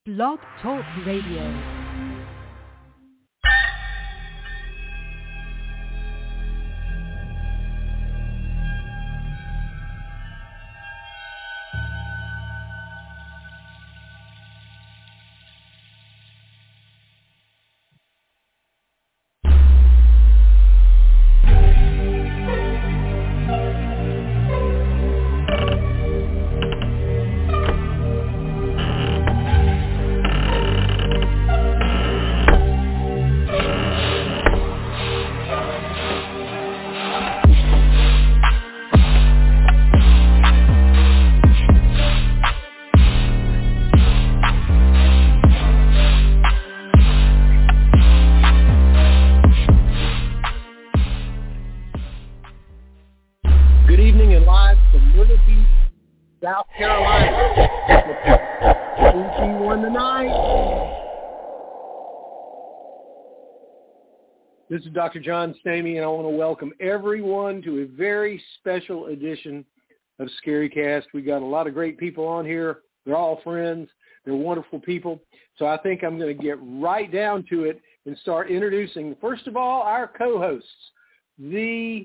Blog Talk Radio. South Carolina. 3-2-1 tonight. This is Dr. John Stamey, and I want to welcome everyone to a very special edition of Scarycast. We got a lot of great people on here. They're all friends. They're wonderful people. So I think I'm going to get right down to it and start introducing, first of all, our co-hosts, the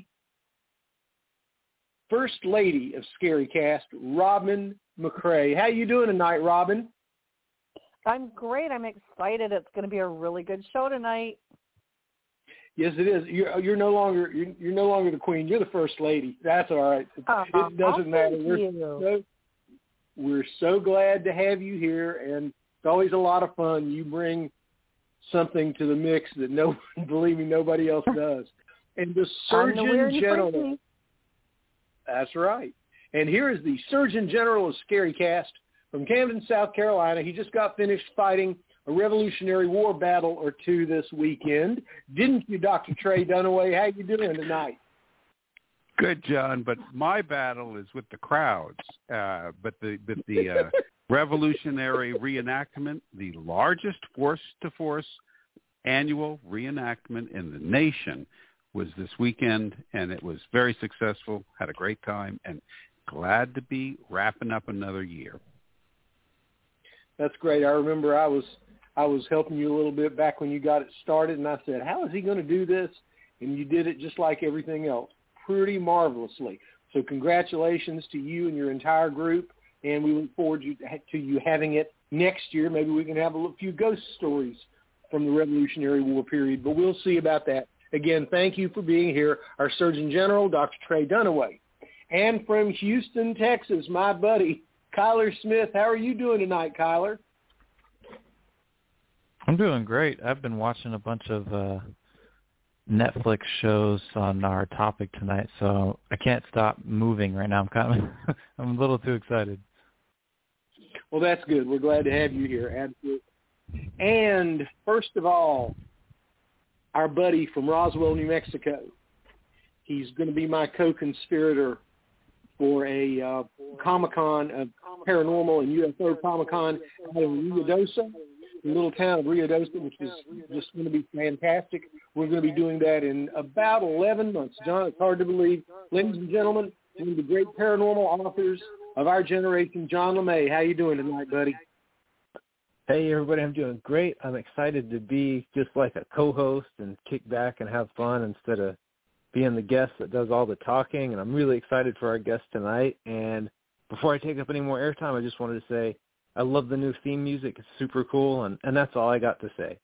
First Lady of Scarycast, Robin McCray. How you doing tonight, Robin? I'm great. I'm excited. It's going to be a really good show tonight. Yes, it is. You're no longer the queen. You're the First Lady. That's all right. It doesn't matter. We're so glad to have you here, and it's always a lot of fun. You bring something to the mix that believe me, nobody else does. And the Surgeon General. That's right. And here is the Surgeon General of Scarycast from Camden, South Carolina. He just got finished fighting a Revolutionary War battle or two this weekend. Didn't you, Dr. Trey Dunaway? How you doing tonight? Good, John, but my battle is with the crowds. But the Revolutionary Reenactment, the largest force-to-force annual reenactment in the nation, was this weekend, and it was very successful, had a great time, and glad to be wrapping up another year. That's great. I remember I was helping you a little bit back when you got it started, and I said, how is he going to do this? And you did it just like everything else, pretty marvelously. So congratulations to you and your entire group, and we look forward to you having it next year. Maybe we can have a few ghost stories from the Revolutionary War period, but we'll see about that. Again, thank you for being here, our Surgeon General, Dr. Trey Dunaway. And from Houston, Texas, my buddy, Kyler Smith. How are you doing tonight, Kyler? I'm doing great. I've been watching a bunch of Netflix shows on our topic tonight, so I can't stop moving right now. I'm a little too excited. Well, that's good. We're glad to have you here. Absolutely. And first of all, our buddy from Roswell, New Mexico. He's going to be my co-conspirator for a Comic-Con, a paranormal and UFO Comic-Con out in Ruidoso, the little town of Ruidoso, which is just going to be fantastic. We're going to be doing that in about 11 months. John, it's hard to believe. Ladies and gentlemen, one of the great paranormal authors of our generation, John LeMay. How you doing tonight, buddy? Hey, everybody, I'm doing great. I'm excited to be just like a co-host and kick back and have fun instead of being the guest that does all the talking, and I'm really excited for our guest tonight. And before I take up any more airtime, I just wanted to say I love the new theme music. It's super cool, and that's all I got to say.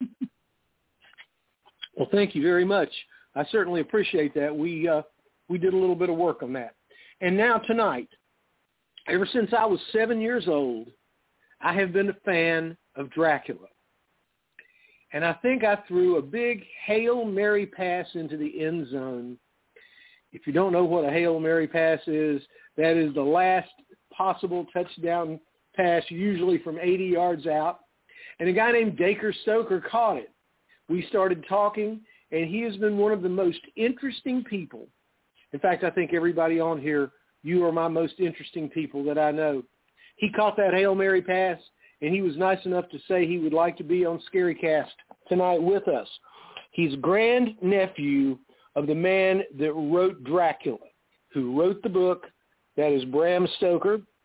Well, thank you very much. I certainly appreciate that. We did a little bit of work on that. And now tonight, ever since I was 7 years old, I have been a fan of Dracula. And I think I threw a big Hail Mary pass into the end zone. If you don't know what a Hail Mary pass is, that is the last possible touchdown pass, usually from 80 yards out. And a guy named Dacre Stoker caught it. We started talking, and he has been one of the most interesting people. In fact, I think everybody on here, you are my most interesting people that I know. He caught that Hail Mary pass, and he was nice enough to say he would like to be on Scarycast tonight with us. He's grandnephew of the man that wrote Dracula, who wrote the book. That is Bram Stoker.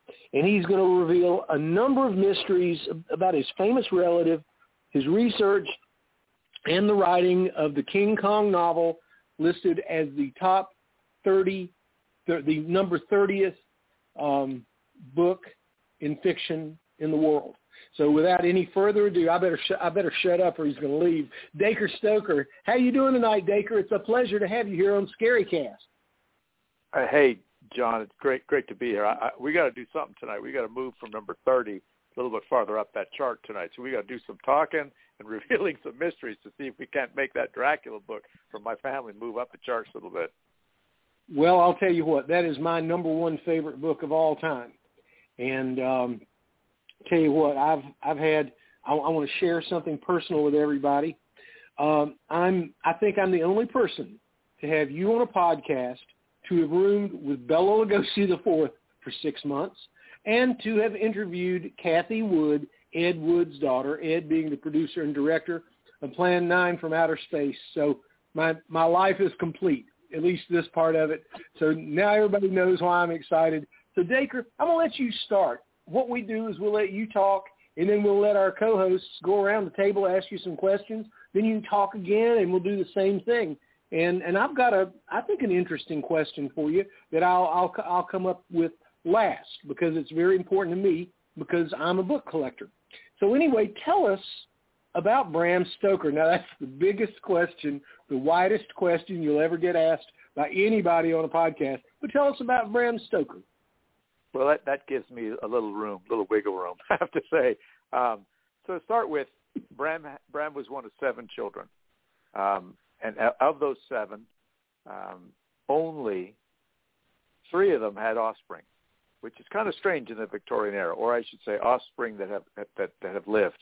and he's going to reveal a number of mysteries about his famous relative, his research, and the writing of the King Kong novel listed as the top 30, the number 30th book in fiction in the world. So without any further ado, I better shut up or he's going to leave. Dacre Stoker, how you doing tonight, Dacre? It's a pleasure to have you here on Scarycast. Hey, John, it's great to be here. We got to do something tonight. We got to move from number 30 a little bit farther up that chart tonight. So we got to do some talking and revealing some mysteries to see if we can't make that Dracula book from my family move up the charts a little bit. Well, I'll tell you what, that is my number one favorite book of all time. And tell you what, I want to share something personal with everybody. I think I'm the only person to have you on a podcast, to have roomed with Bela Lugosi IV for 6 months, and to have interviewed Kathy Wood, Ed Wood's daughter, Ed being the producer and director of Plan 9 from Outer Space. So my life is complete, at least this part of it. So now everybody knows why I'm excited. So, Dacre, I'm going to let you start. What we do is we'll let you talk, and then we'll let our co-hosts go around the table, ask you some questions. Then you can talk again, and we'll do the same thing. And I've got I think an interesting question for you that I'll come up with last, because it's very important to me, because I'm a book collector. So anyway, tell us about Bram Stoker. Now, that's the biggest question, the widest question you'll ever get asked by anybody on a podcast. But tell us about Bram Stoker. Well, that gives me a little wiggle room, I have to say. So to start with, Bram was one of 7 children. And of those 7, only 3 of them had offspring, which is kind of strange in the Victorian era, or I should say offspring that have lived.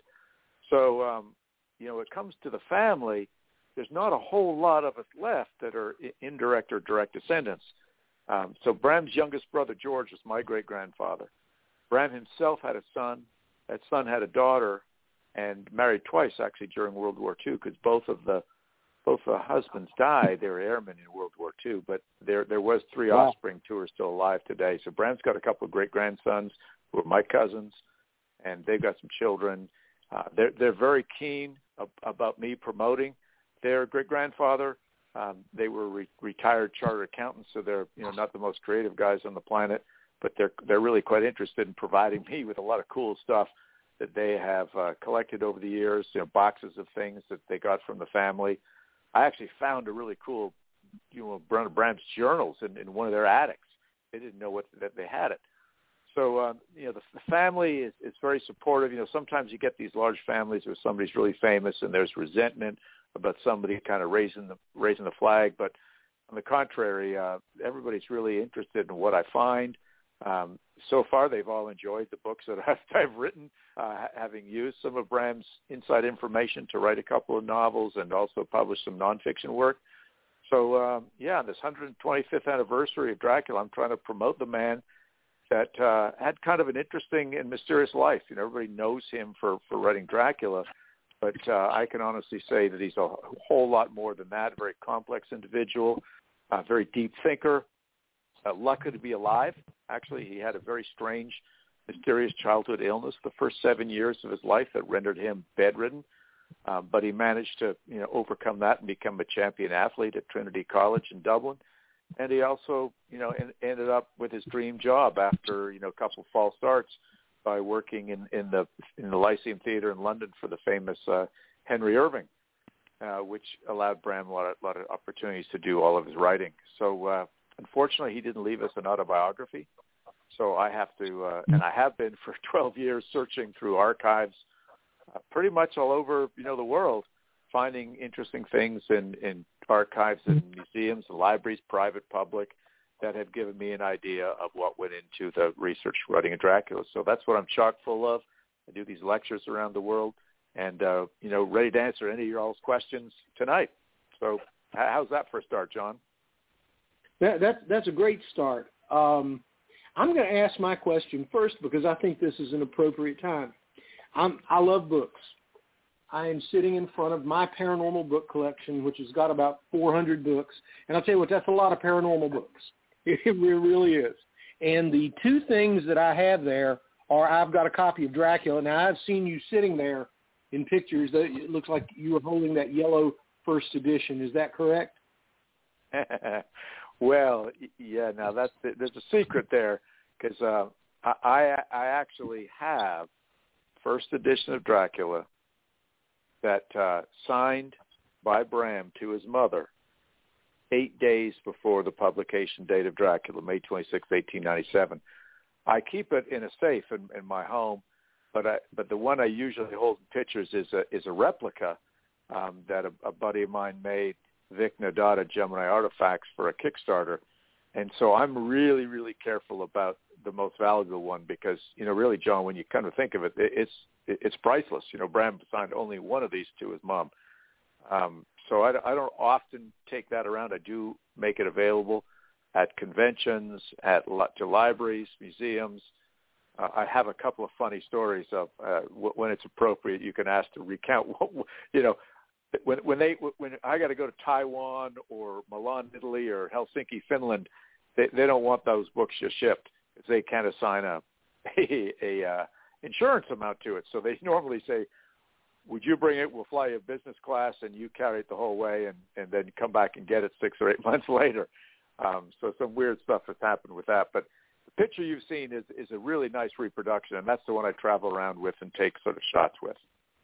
So, it comes to the family, there's not a whole lot of us left that are indirect or direct descendants. So Bram's youngest brother, George, was my great-grandfather. Bram himself had a son. That son had a daughter and married twice, actually, during World War II, because both the husbands died. They were airmen in World War II, but there was 3 offspring. 2 are still alive today. So Bram's got a couple of great-grandsons who are my cousins, and they've got some children. They're very keen about me promoting their great-grandfather. They were retired chartered accountants, so they're not the most creative guys on the planet, but they're really quite interested in providing me with a lot of cool stuff that they have collected over the years, boxes of things that they got from the family. I actually found a really cool, one of Bram's journals in one of their attics. They didn't know that they had it. So, the family is very supportive. Sometimes you get these large families where somebody's really famous and there's resentment about somebody kind of raising the flag. But on the contrary, everybody's really interested in what I find. So far, they've all enjoyed the books that I've written, having used some of Bram's inside information to write a couple of novels and also publish some nonfiction work. So, on this 125th anniversary of Dracula, I'm trying to promote the man that had kind of an interesting and mysterious life. Everybody knows him for writing Dracula, but I can honestly say that he's a whole lot more than that. A very complex individual, a very deep thinker, lucky to be alive. Actually, he had a very strange, mysterious childhood illness the first 7 years of his life that rendered him bedridden. But he managed to, overcome that and become a champion athlete at Trinity College in Dublin. And he also, ended up with his dream job after, a couple false starts by working in the Lyceum Theatre in London for the famous Henry Irving, which allowed Bram a lot of opportunities to do all of his writing. So unfortunately, he didn't leave us an autobiography. So I have to, and I have been for 12 years searching through archives pretty much all over, the world, finding interesting things in archives and museums and libraries, private, public, that have given me an idea of what went into the research writing of Dracula. So that's what I'm chock full of. I do these lectures around the world and, ready to answer any of your all's questions tonight. So how's that for a start, John? That's a great start. I'm going to ask my question first because I think this is an appropriate time. I love books. I am sitting in front of my paranormal book collection, which has got about 400 books. And I'll tell you what, that's a lot of paranormal books. It really is. And the two things that I have there are, I've got a copy of Dracula. Now, I've seen you sitting there in pictures. It looks like you were holding that yellow first edition. Is that correct? Well, yeah. Now there's a secret there, because I actually have first edition of Dracula that signed by Bram to his mother 8 days before the publication date of Dracula, May 26, 1897. I keep it in a safe in my home, but the one I usually hold in pictures is a replica that a buddy of mine made, Vic Nadata, Gemini Artifacts, for a Kickstarter. And so I'm really, really careful about the most valuable one, because, really, John, when you kind of think of it, it's priceless. Bram signed only one of these to his mom. So I don't often take that around. I do make it available at conventions, to libraries, museums. I have a couple of funny stories of when it's appropriate. You can ask to recount. When I got to go to Taiwan or Milan, Italy, or Helsinki, Finland, they don't want those books just shipped, because they can't assign a insurance amount to it. So they normally say, would you bring it? We'll fly you business class, and you carry it the whole way, and then come back and get it 6 or 8 months later. So some weird stuff has happened with that. But the picture you've seen is a really nice reproduction, and that's the one I travel around with and take sort of shots with.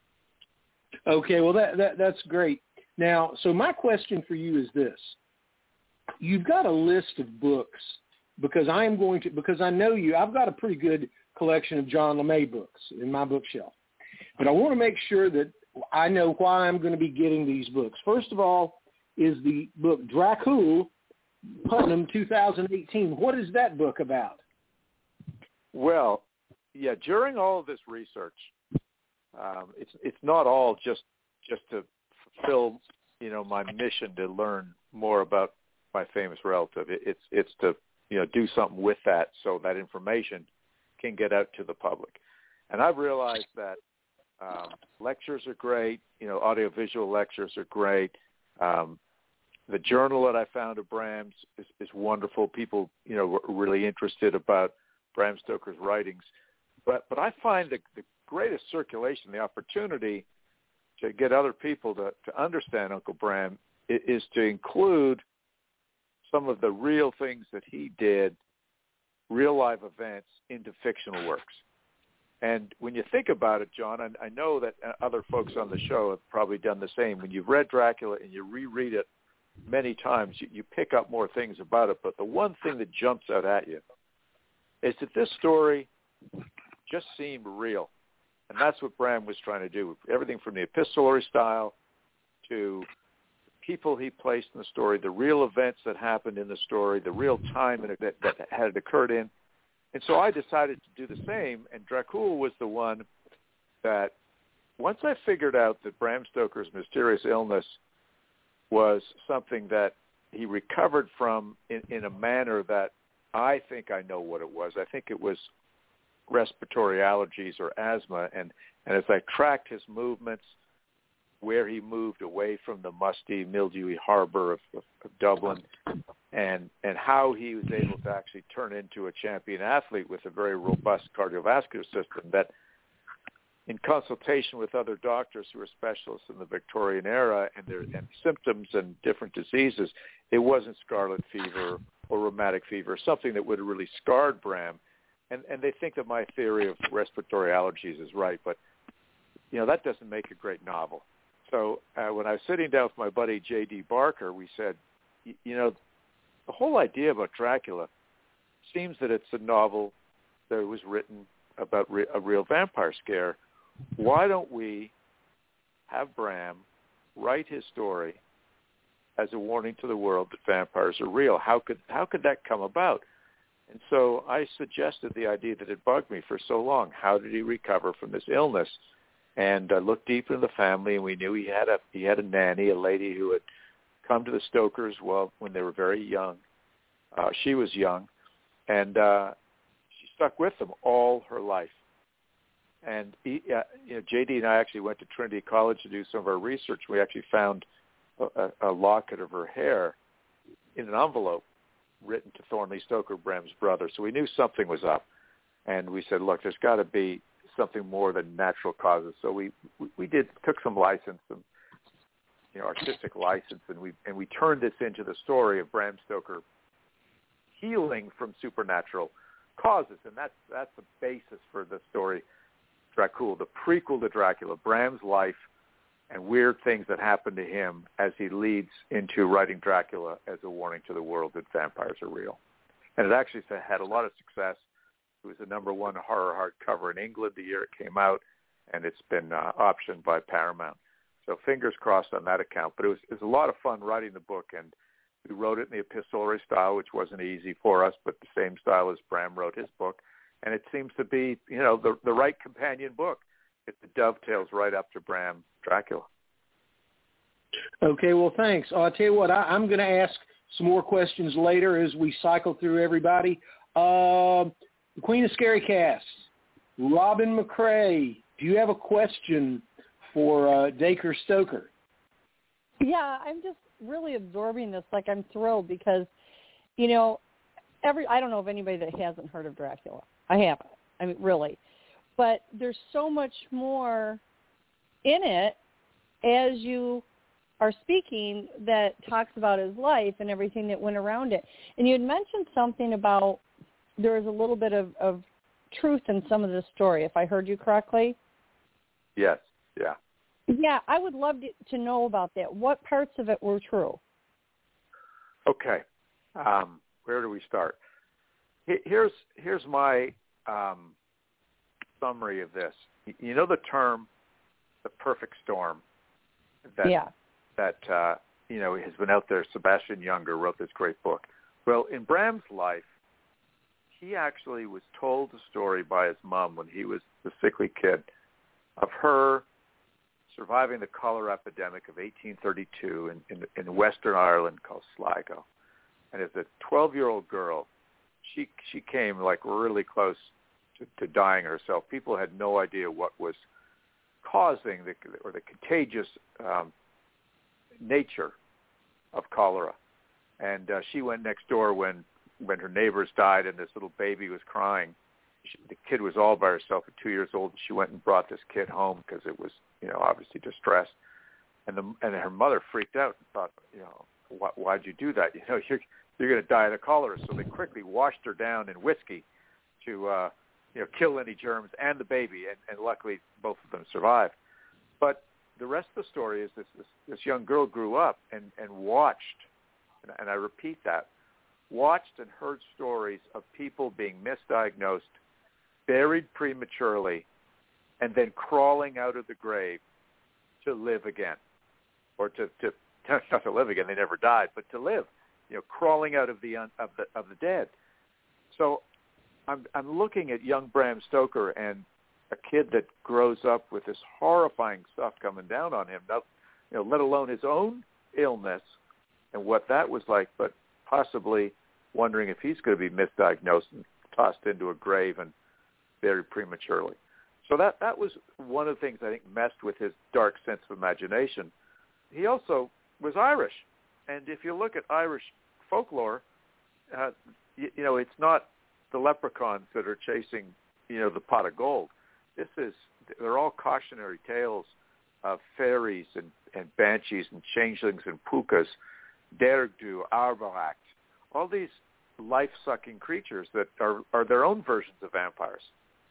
Okay, well, that's great. Now, so my question for you is this. You've got a list of books, because I know you, I've got a pretty good collection of John LeMay books in my bookshelf. But I want to make sure that I know why I'm going to be getting these books. First of all is the book Dracula, Putnam, 2018. What is that book about? Well, yeah, during all of this research, it's not all just to fulfill, my mission to learn more about my famous relative. It's to, do something with that, so that information can get out to the public. And I've realized that lectures are great. Audiovisual lectures are great. The journal that I found of Bram's is wonderful. People, were really interested about Bram Stoker's writings. But I find the greatest circulation, the opportunity to get other people to understand Uncle Bram, is to include some of the real things that he did, real live events, into fictional works. And when you think about it, John, I know that other folks on the show have probably done the same. When you've read Dracula and you reread it many times, you pick up more things about it. But the one thing that jumps out at you is that this story just seemed real. And that's what Bram was trying to do. Everything from the epistolary style to people he placed in the story, the real events that happened in the story, the real time that had occurred in. And so I decided to do the same, and Dracula was the one that, once I figured out that Bram Stoker's mysterious illness was something that he recovered from in a manner that I think I know what it was. I think it was respiratory allergies or asthma, and as I tracked his movements, where he moved away from the musty, mildewy harbor of Dublin, and how he was able to actually turn into a champion athlete with a very robust cardiovascular system that, in consultation with other doctors who were specialists in the Victorian era and symptoms and different diseases, it wasn't scarlet fever or rheumatic fever, something that would have really scarred Bram. And they think that my theory of respiratory allergies is right, but, that doesn't make a great novel. So when I was sitting down with my buddy J.D. Barker, we said, the whole idea about Dracula seems that it's a novel that was written about a real vampire scare. Why don't we have Bram write his story as a warning to the world that vampires are real? How could that come about? And so I suggested the idea that had bugged me for so long. How did he recover from this illness? And I looked deep into the family, and we knew he had a nanny, a lady who had come to the Stokers when they were very young. She was young, and she stuck with them all her life. And J.D. and I actually went to Trinity College to do some of our research. We actually found a locket of her hair in an envelope written to Thornley Stoker, Bram's brother. So we knew something was up. And we said, look, there's got to be something more than natural causes. So we took some license, some artistic license, and we turned this into the story of Bram Stoker healing from supernatural causes, and that's the basis for the story Dracula, the prequel to Dracula, Bram's life and weird things that happen to him as he leads into writing Dracula as a warning to the world that vampires are real. And it actually had a lot of success. It was the #1 horror hardcover in England the year it came out, and it's been optioned by Paramount. So fingers crossed on that account. But it was a lot of fun writing the book, and we wrote it in the epistolary style, which wasn't easy for us, but the same style as Bram wrote his book. And it seems to be, the right companion book. It dovetails right up to Bram Dracula. Okay, well, thanks. I'll tell you what, I'm going to ask some more questions later as we cycle through everybody. The Queen of Scary Cast, Robin McCrae, do you have a question for Dacre Stoker? Yeah, I'm just really absorbing this. Like, I'm thrilled because, I don't know of anybody that hasn't heard of Dracula. I haven't. I mean, really. But there's so much more in it as you are speaking that talks about his life and everything that went around it. And you had mentioned something about there was a little bit of truth in some of the story, if I heard you correctly. Yes, yeah. Yeah, I would love to know about that. What parts of it were true? Okay. Where do we start? Here's my summary of this. You know the term, the perfect storm, that has been out there. Sebastian Junger wrote this great book. Well, in Bram's life, he actually was told a story by his mom when he was a sickly kid of her surviving the cholera epidemic of 1832 in Western Ireland called Sligo. And as a 12-year-old girl, she came like really close to dying herself. People had no idea what was causing the contagious nature of cholera. And she went next door when her neighbors died and this little baby was crying. The kid was all by herself at 2 years old. And she went and brought this kid home because it was, obviously distressed. And her mother freaked out and thought, why'd you do that? You're going to die of the cholera. So they quickly washed her down in whiskey to, kill any germs and the baby. And luckily, both of them survived. But the rest of the story is this young girl grew up and watched, and I repeat that, watched and heard stories of people being misdiagnosed, buried prematurely, and then crawling out of the grave to live again, or not to live again. They never died, but to live. Crawling out of the dead. So I'm looking at young Bram Stoker and a kid that grows up with this horrifying stuff coming down on him. Not, let alone his own illness and what that was like, but possibly wondering if he's going to be misdiagnosed and tossed into a grave and buried prematurely. So that was one of the things I think messed with his dark sense of imagination. He also was Irish. And if you look at Irish folklore, it's not the leprechauns that are chasing, the pot of gold. They're all cautionary tales of fairies and banshees and changelings and pukas, Dergdu, Arbaracht, all these life-sucking creatures that are their own versions of vampires.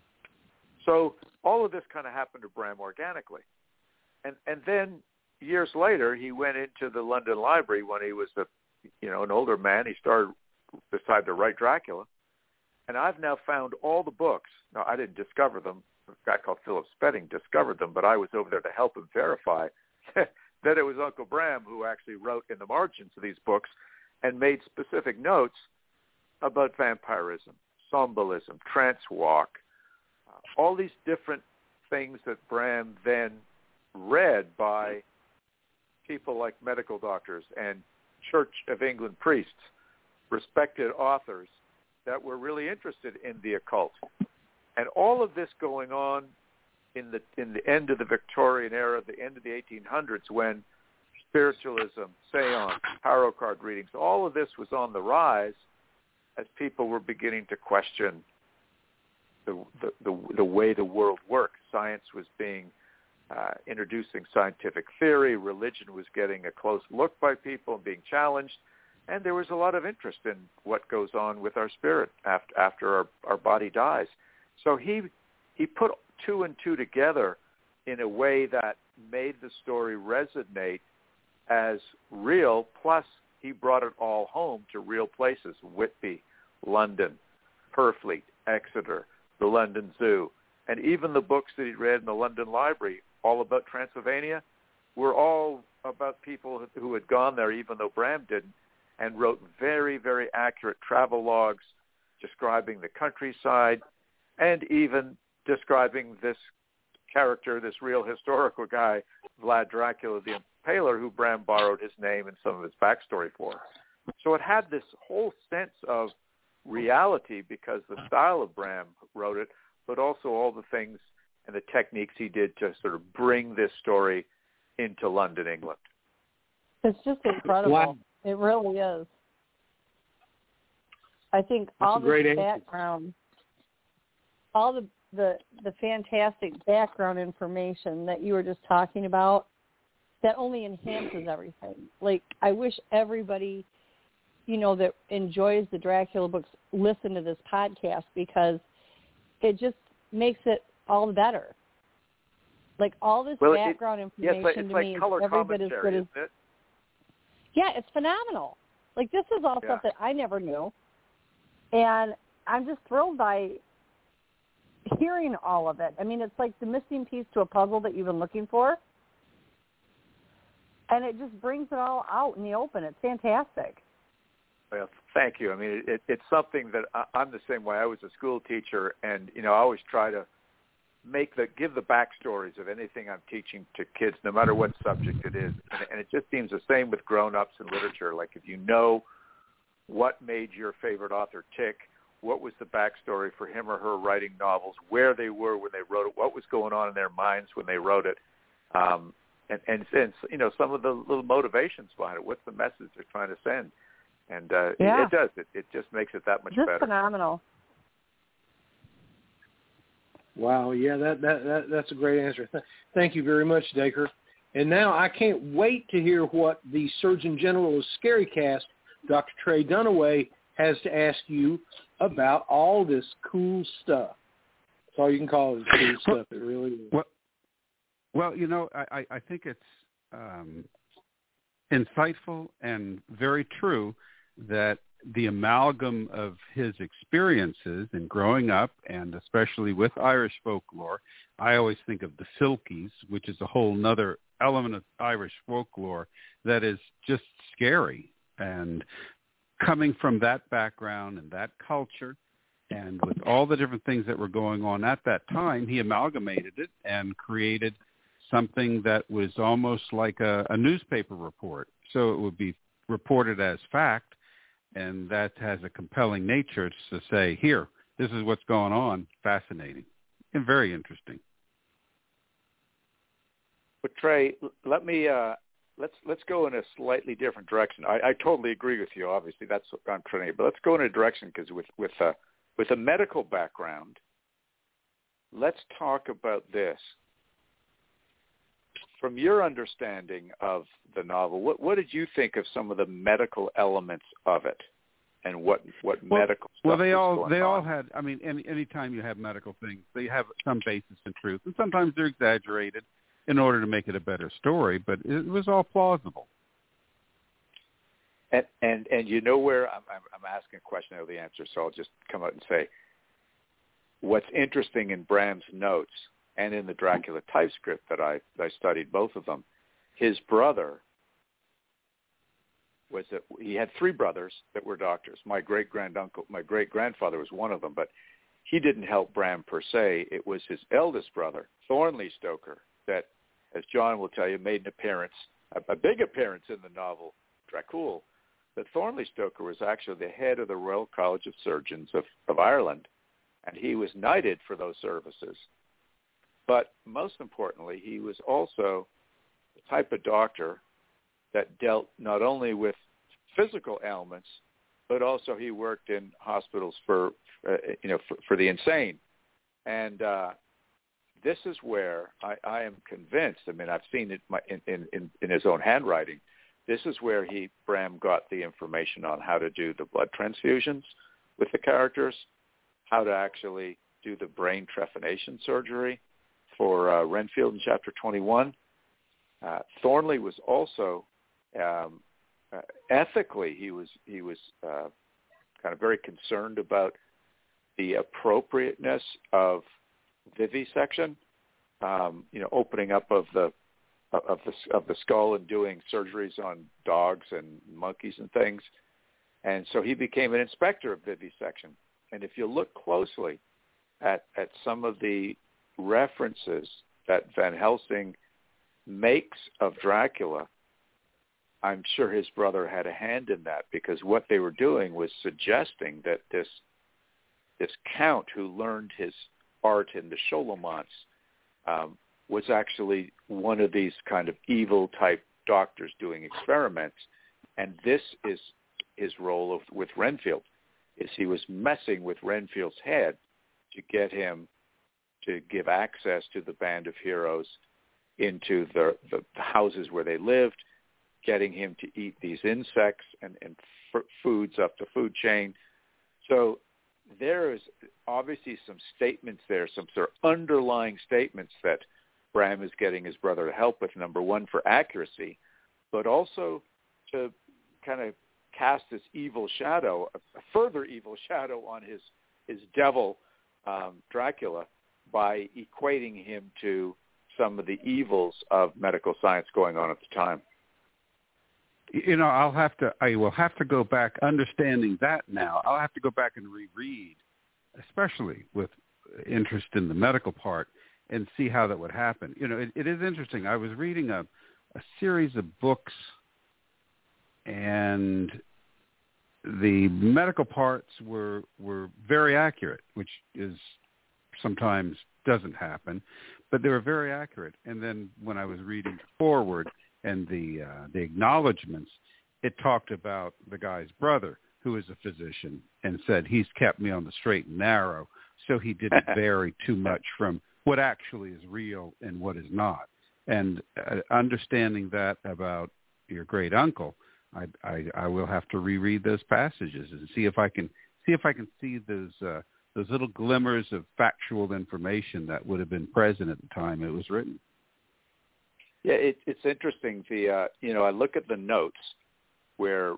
So all of this kind of happened to Bram organically. And then years later, he went into the London Library when he was an older man. He decided to write Dracula. And I've now found all the books. Now, I didn't discover them. A guy called Philip Spedding discovered them, but I was over there to help him verify that it was Uncle Bram who actually wrote in the margins of these books and made specific notes about vampirism, somnambulism, trance walk, all these different things that Bram then read by people like medical doctors and Church of England priests, respected authors that were really interested in the occult. And all of this going on in the end of the Victorian era, the end of the 1800s, when spiritualism, seance, tarot card readings, all of this was on the rise, as people were beginning to question the way the world works. Science was introducing scientific theory. Religion was getting a close look by people and being challenged. And there was a lot of interest in what goes on with our spirit after our body dies. So he put two and two together in a way that made the story resonate as real, plus he brought it all home to real places: Whitby, London, Purfleet, Exeter, the London Zoo, and even the books that he read in the London Library, all about Transylvania, were all about people who had gone there, even though Bram didn't, and wrote very, very accurate travel logs describing the countryside and even describing this character, this real historical guy, Vlad Dracula the Impaler, who Bram borrowed his name and some of his backstory for. So it had this whole sense of reality because the style of Bram wrote it, but also all the things and the techniques he did to sort of bring this story into London, England. It's just incredible. Wow. It really is. I think all the background, all the fantastic background information that you were just talking about, that only enhances everything. Like, I wish everybody, that enjoys the Dracula books listen to this podcast, because it just makes it all the better. Like, all this background information to me is every bit as good as... It? Yeah, it's phenomenal. Like, this is all stuff that I never knew. And I'm just thrilled by hearing all of it. I mean, it's like the missing piece to a puzzle that you've been looking for. And it just brings it all out in the open. It's fantastic. Well, thank you. I mean, it's something that I'm the same way. I was a school teacher, and, I always try to give the backstories of anything I'm teaching to kids, no matter what subject it is. And it just seems the same with grown-ups in literature. Like, if you know what made your favorite author tick, what was the backstory for him or her writing novels, where they were when they wrote it, what was going on in their minds when they wrote it, and some of the little motivations behind it. What's the message they're trying to send? And it does. It just makes it that much better. Just phenomenal. Wow, yeah, that's a great answer. Thank you very much, Dacre. And now I can't wait to hear what the Surgeon General of Scarycast, Dr. Trey Dunaway, has to ask you about all this cool stuff. That's all you can call it, cool stuff. It really is. Well, I think it's insightful and very true that the amalgam of his experiences in growing up, and especially with Irish folklore, I always think of the Filkies, which is a whole nother element of Irish folklore that is just scary. And coming from that background and that culture, and with all the different things that were going on at that time, he amalgamated it and created something that was almost like a newspaper report. So it would be reported as fact, and that has a compelling nature to say, here, this is what's going on. Fascinating and very interesting. But Trey, let me let's go in a slightly different direction. I totally agree with you. Obviously, that's what I'm trying to. But let's go in a direction, because with a medical background, let's talk about this. From your understanding of the novel, what did you think of some of the medical elements of it, and what medical stuff? Well, they all had. I mean, any time you have medical things, they have some basis in truth, and sometimes they're exaggerated in order to make it a better story. But it was all plausible. And you know where I'm asking a question, I know the answer, so I'll just come out and say, what's interesting in Bram's notes and in the Dracula typescript that I studied, both of them, his brother he had three brothers that were doctors. My great-grandfather was one of them, but he didn't help Bram per se. It was his eldest brother, Thornley Stoker, that, as John will tell you, made an appearance, a big appearance in the novel Dracul. That Thornley Stoker was actually the head of the Royal College of Surgeons of Ireland, and he was knighted for those services. But most importantly, he was also the type of doctor that dealt not only with physical ailments, but also he worked in hospitals for the insane. And this is where I am convinced. I mean, I've seen it in his own handwriting. This is where Bram got the information on how to do the blood transfusions with the characters, how to actually do the brain trephination surgery for Renfield in Chapter 21. Thornley was also ethically, he was kind of very concerned about the appropriateness of vivisection, opening up of the skull and doing surgeries on dogs and monkeys and things. And so he became an inspector of vivisection. And if you look closely at some of the references that Van Helsing makes of Dracula, I'm sure his brother had a hand in that, because what they were doing was suggesting that this count who learned his art in the Scholomance was actually one of these kind of evil type doctors doing experiments. And this is his role with Renfield, is he was messing with Renfield's head to get him to give access to the band of heroes into the houses where they lived, getting him to eat these insects and foods up the food chain. So there is obviously some statements there, some sort of underlying statements that Bram is getting his brother to help with, number one, for accuracy, but also to kind of cast this evil shadow, a further evil shadow on his devil, Dracula, by equating him to some of the evils of medical science going on at the time. I will have to go back, understanding that now. I'll have to go back and reread, especially with interest in the medical part, and see how that would happen. It is interesting. I was reading a series of books, and the medical parts were very accurate, which is sometimes doesn't happen, but they were very accurate. And then when I was reading forward and the acknowledgments, it talked about the guy's brother, who is a physician, and said he's kept me on the straight and narrow, so he didn't vary too much from what actually is real and what is not. And understanding that about your great uncle, I will have to reread those passages and see if I can see those little glimmers of factual information that would have been present at the time it was written. Yeah, it's interesting. I look at the notes where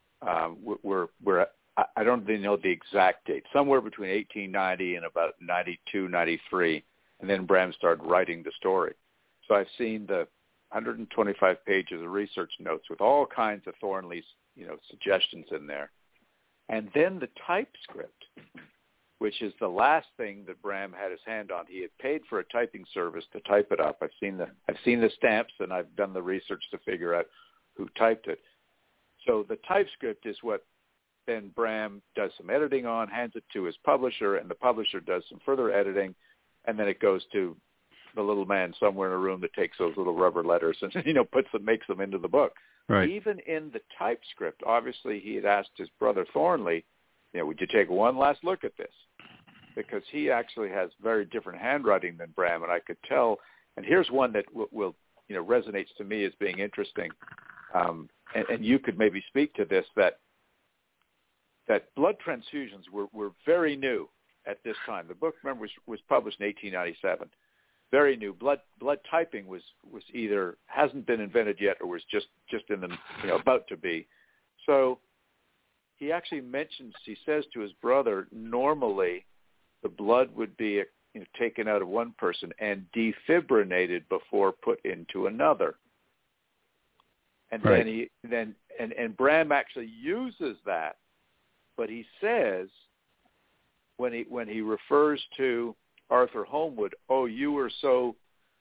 we're I don't really know the exact date, somewhere between 1890 and about 92, 93, and then Bram started writing the story. So I've seen the 125 pages of research notes with all kinds of Thornley's, suggestions in there. And then the typescript, which is the last thing that Bram had his hand on. He had paid for a typing service to type it up. I've seen the stamps, and I've done the research to figure out who typed it. So the typescript is what then Bram does some editing on, hands it to his publisher, and the publisher does some further editing, and then it goes to the little man somewhere in a room that takes those little rubber letters and makes them into the book. Right. Even in the typescript, obviously he had asked his brother Thornley, would you take one last look at this? Because he actually has very different handwriting than Bram, and I could tell. And here's one that will resonates to me as being interesting, and you could maybe speak to this, that blood transfusions were very new at this time. The book, remember, was published in 1897. Very new. Blood typing was either hasn't been invented yet or was just in the about to be. So he actually he says to his brother, normally the blood would be taken out of one person and defibrinated before put into another. And right. then and Bram actually uses that, but he says when he refers to Arthur Holmwood, oh, you were so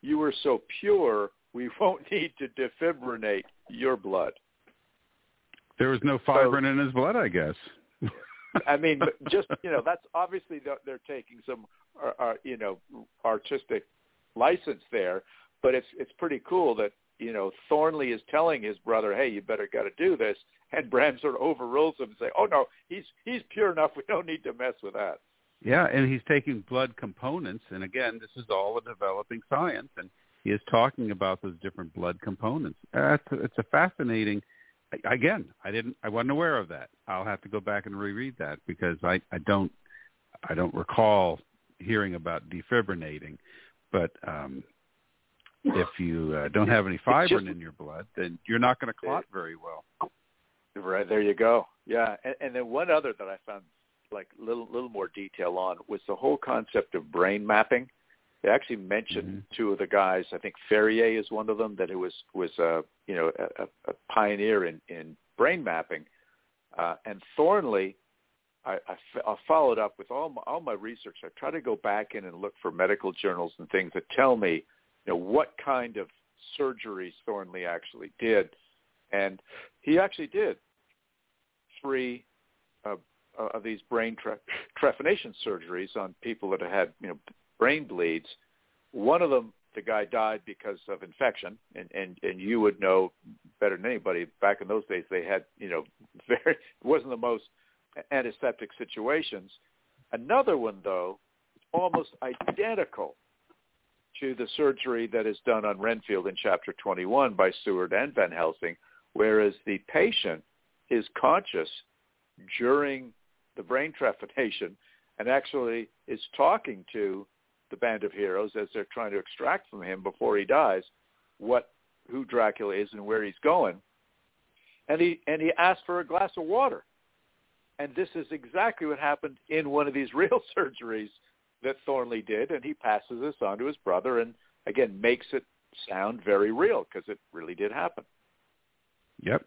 pure, we won't need to defibrinate your blood. There was no fibrin in his blood, I guess. I mean, just that's obviously they're taking some artistic license there, but it's pretty cool that Thornley is telling his brother, hey, you better got to do this. And Bram sort of overrules him and say, oh, no, he's pure enough. We don't need to mess with that. Yeah, and he's taking blood components. And, again, this is all a developing science. And he is talking about those different blood components. It's a fascinating. Again, I wasn't aware of that. I'll have to go back and reread that because I don't recall hearing about defibrinating. But if you don't have any fibrin in your blood, then you're not going to clot very well. Right, there you go. Yeah, and then one other that I found like little more detail on was the whole concept of brain mapping. They actually mentioned two of the guys. I think Ferrier is one of them. That it was a pioneer in brain mapping. And Thornley, I followed up with all my research. I try to go back in and look for medical journals and things that tell me, what kind of surgeries Thornley actually did. And he actually did 3 of these brain trephination surgeries on people that had brain bleeds. One of them, the guy died because of infection, and you would know better than anybody. Back in those days, they had it wasn't the most antiseptic situations. Another one, though, almost identical to the surgery that is done on Renfield in Chapter 21 by Seward and Van Helsing, whereas the patient is conscious during the brain trephination and actually is talking to the band of heroes as they're trying to extract from him before he dies who Dracula is and where he's going. And he asked for a glass of water. And this is exactly what happened in one of these real surgeries that Thornley did, and he passes this on to his brother and, again, makes it sound very real because it really did happen. Yep.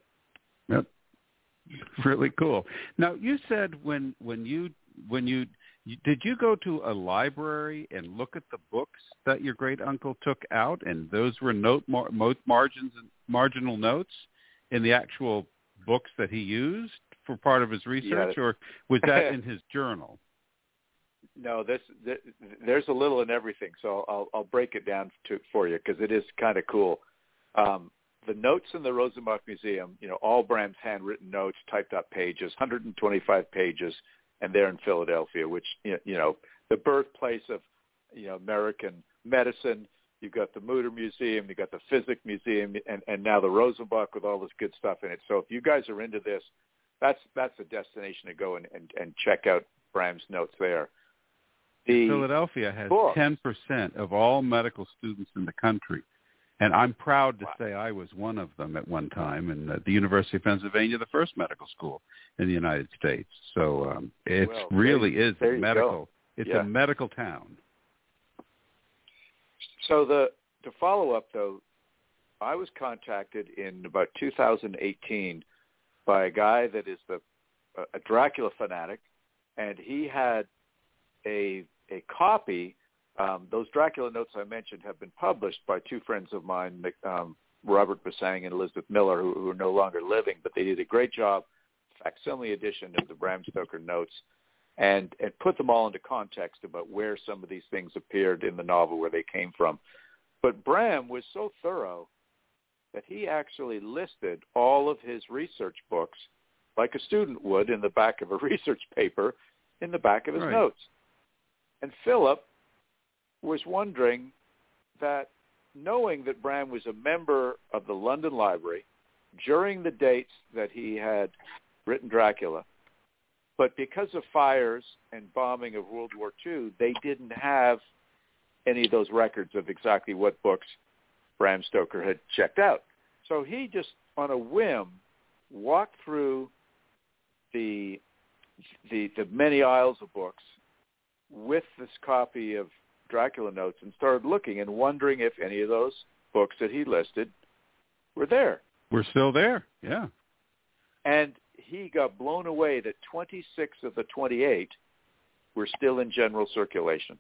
Really cool. Now, you said when you did you go to a library and look at the books that your great uncle took out, and those were marginal notes in the actual books that he used for part of his research, or was that in his journal? No, there's a little in everything, so I'll break it down for you because it is kind of cool. The notes in the Rosenbach Museum, all Bram's handwritten notes, typed up pages, 125 pages, and they're in Philadelphia, which, the birthplace of, American medicine. You've got the Mutter Museum, you've got the Physics Museum, and now the Rosenbach with all this good stuff in it. So if you guys are into this, that's a destination to go and check out Bram's notes there. Philadelphia has 10% of all medical students in the country. And I'm proud to say I was one of them at one time, and the University of Pennsylvania, the first medical school in the United States. So it really is a medical. It's a medical town. So to follow up, though, I was contacted in about 2018 by a guy that is a Dracula fanatic, and he had a copy. Those Dracula notes I mentioned have been published by two friends of mine, Robert Bassang and Elizabeth Miller, who are no longer living, but they did a great job, facsimile edition of the Bram Stoker notes, and put them all into context about where some of these things appeared in the novel, where they came from. But Bram was so thorough that he actually listed all of his research books, like a student would in the back of a research paper, in the back of his notes. And Philip was wondering that, knowing that Bram was a member of the London Library during the dates that he had written Dracula, but because of fires and bombing of World War II, they didn't have any of those records of exactly what books Bram Stoker had checked out. So he just, on a whim, walked through the many aisles of books with this copy of Dracula notes and started looking and wondering if any of those books that he listed were there. We're still there, yeah. And he got blown away that 26 of the 28 were still in general circulation.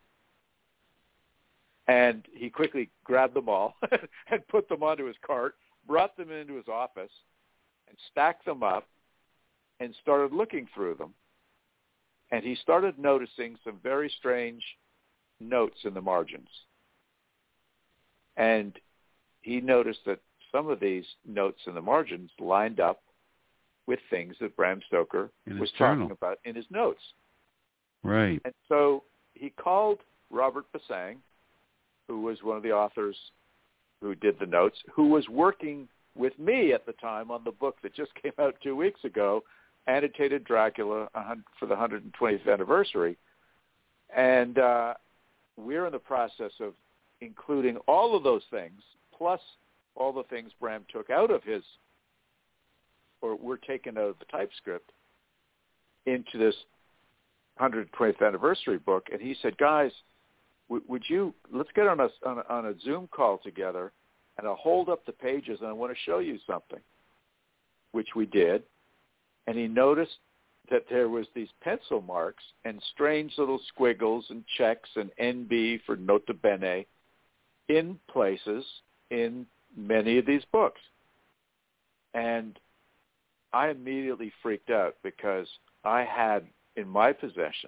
And he quickly grabbed them all and put them onto his cart, brought them into his office, and stacked them up and started looking through them. And he started noticing some very strange notes in the margins. And he noticed that some of these notes in the margins lined up with things that Bram Stoker was talking about in his notes. Right. And so he called Robert Basang, who was one of the authors who did the notes, who was working with me at the time on the book that just came out 2 weeks ago, Annotated Dracula for the 120th anniversary. And we're in the process of including all of those things, plus all the things Bram took out of his, or were taken out of the typescript, into this 120th anniversary book. And he said, guys, let's get on a Zoom call together, and I'll hold up the pages and I want to show you something, which we did. And he noticed that there was these pencil marks and strange little squiggles and checks and NB for nota bene in places in many of these books. And I immediately freaked out because I had in my possession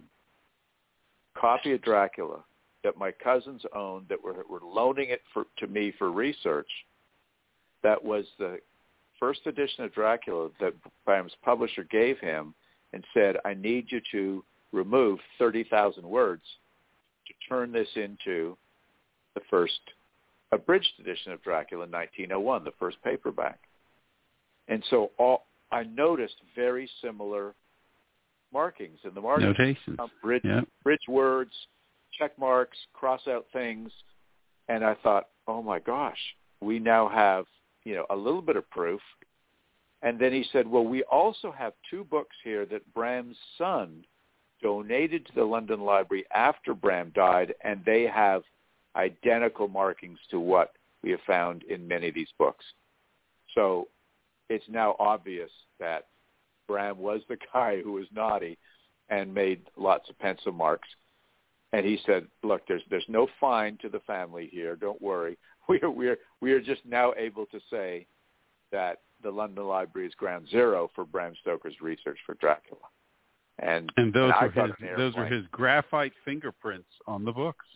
a copy of Dracula that my cousins owned that were loaning it to me for research. That was the first edition of Dracula that Bram's publisher gave him and said, I need you to remove 30,000 words to turn this into the first abridged edition of Dracula in 1901, the first paperback. And so I noticed very similar markings in the margins. Notations. Bridge words, check marks, cross out things. And I thought, oh my gosh, we now have, a little bit of proof. And then he said, well, we also have 2 books here that Bram's son donated to the London Library after Bram died, and they have identical markings to what we have found in many of these books. So it's now obvious that Bram was the guy who was naughty and made lots of pencil marks. And he said, look, there's no fine to the family here. Don't worry. We are just now able to say that the London Library is ground zero for Bram Stoker's research for Dracula. And those are his graphite fingerprints on the books.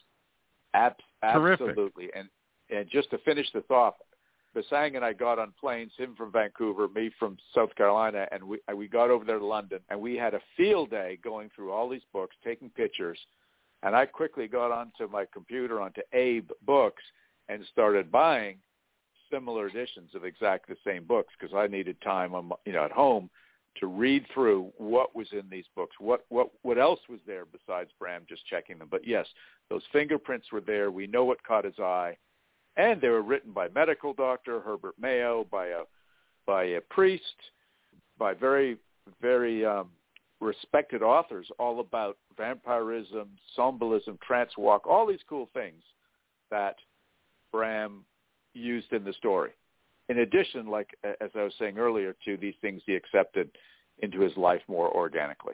Absolutely. And just to finish this off, Basang and I got on planes, him from Vancouver, me from South Carolina, and we got over there to London, and we had a field day going through all these books, taking pictures, and I quickly got onto my computer, onto Abe Books, and started buying similar editions of exactly the same books because I needed time at home to read through what was in these books, what else was there besides Bram just checking them. But yes, those fingerprints were there. We know what caught his eye, and they were written by medical doctor Herbert Mayo, by a priest, by very, very respected authors, all about vampirism, somnambulism, trance walk, all these cool things that Bram used in the story. In addition, like as I was saying earlier, to these things he accepted into his life more organically.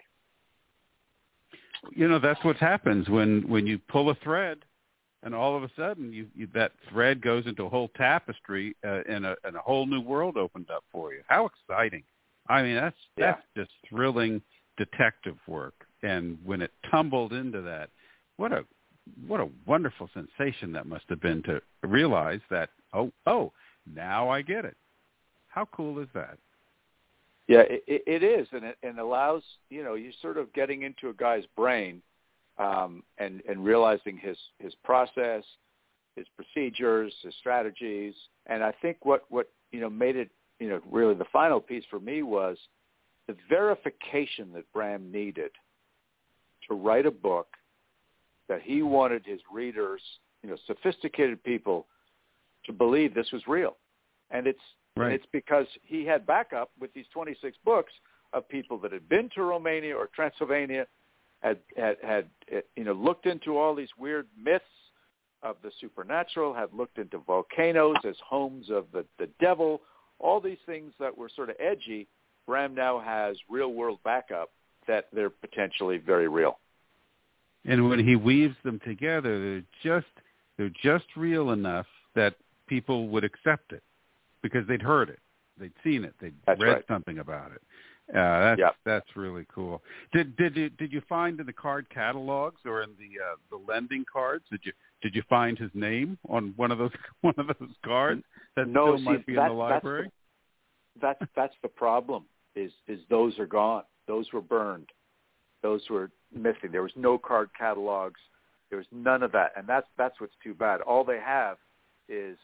That's what happens when you pull a thread, and all of a sudden you that thread goes into a whole tapestry, and a whole new world opened up for you. How exciting! I mean, that's just thrilling detective work. And when it tumbled into that, what a wonderful sensation that must have been to realize that, oh, now I get it. How cool is that? Yeah, it is, and it allows, you're sort of getting into a guy's brain and realizing his process, his procedures, his strategies. And I think what made it, really the final piece for me was the verification that Bram needed to write a book that he wanted his readers, sophisticated people, to believe this was real. And it's because he had backup with these 26 books of people that had been to Romania or Transylvania, had looked into all these weird myths of the supernatural, had looked into volcanoes as homes of the devil, all these things that were sort of edgy. Bram now has real-world backup that they're potentially very real. And when he weaves them together, they're just real enough that people would accept it because they'd heard it, they'd seen it, they'd read something about it. That's really cool. Did you find in the card catalogs or in the lending cards? Did you find his name on one of those cards that still might be in the library? That's the problem. Is those are gone. Those were burned. Those were missing. There was no card catalogs. There was none of that, and that's what's too bad. All they have is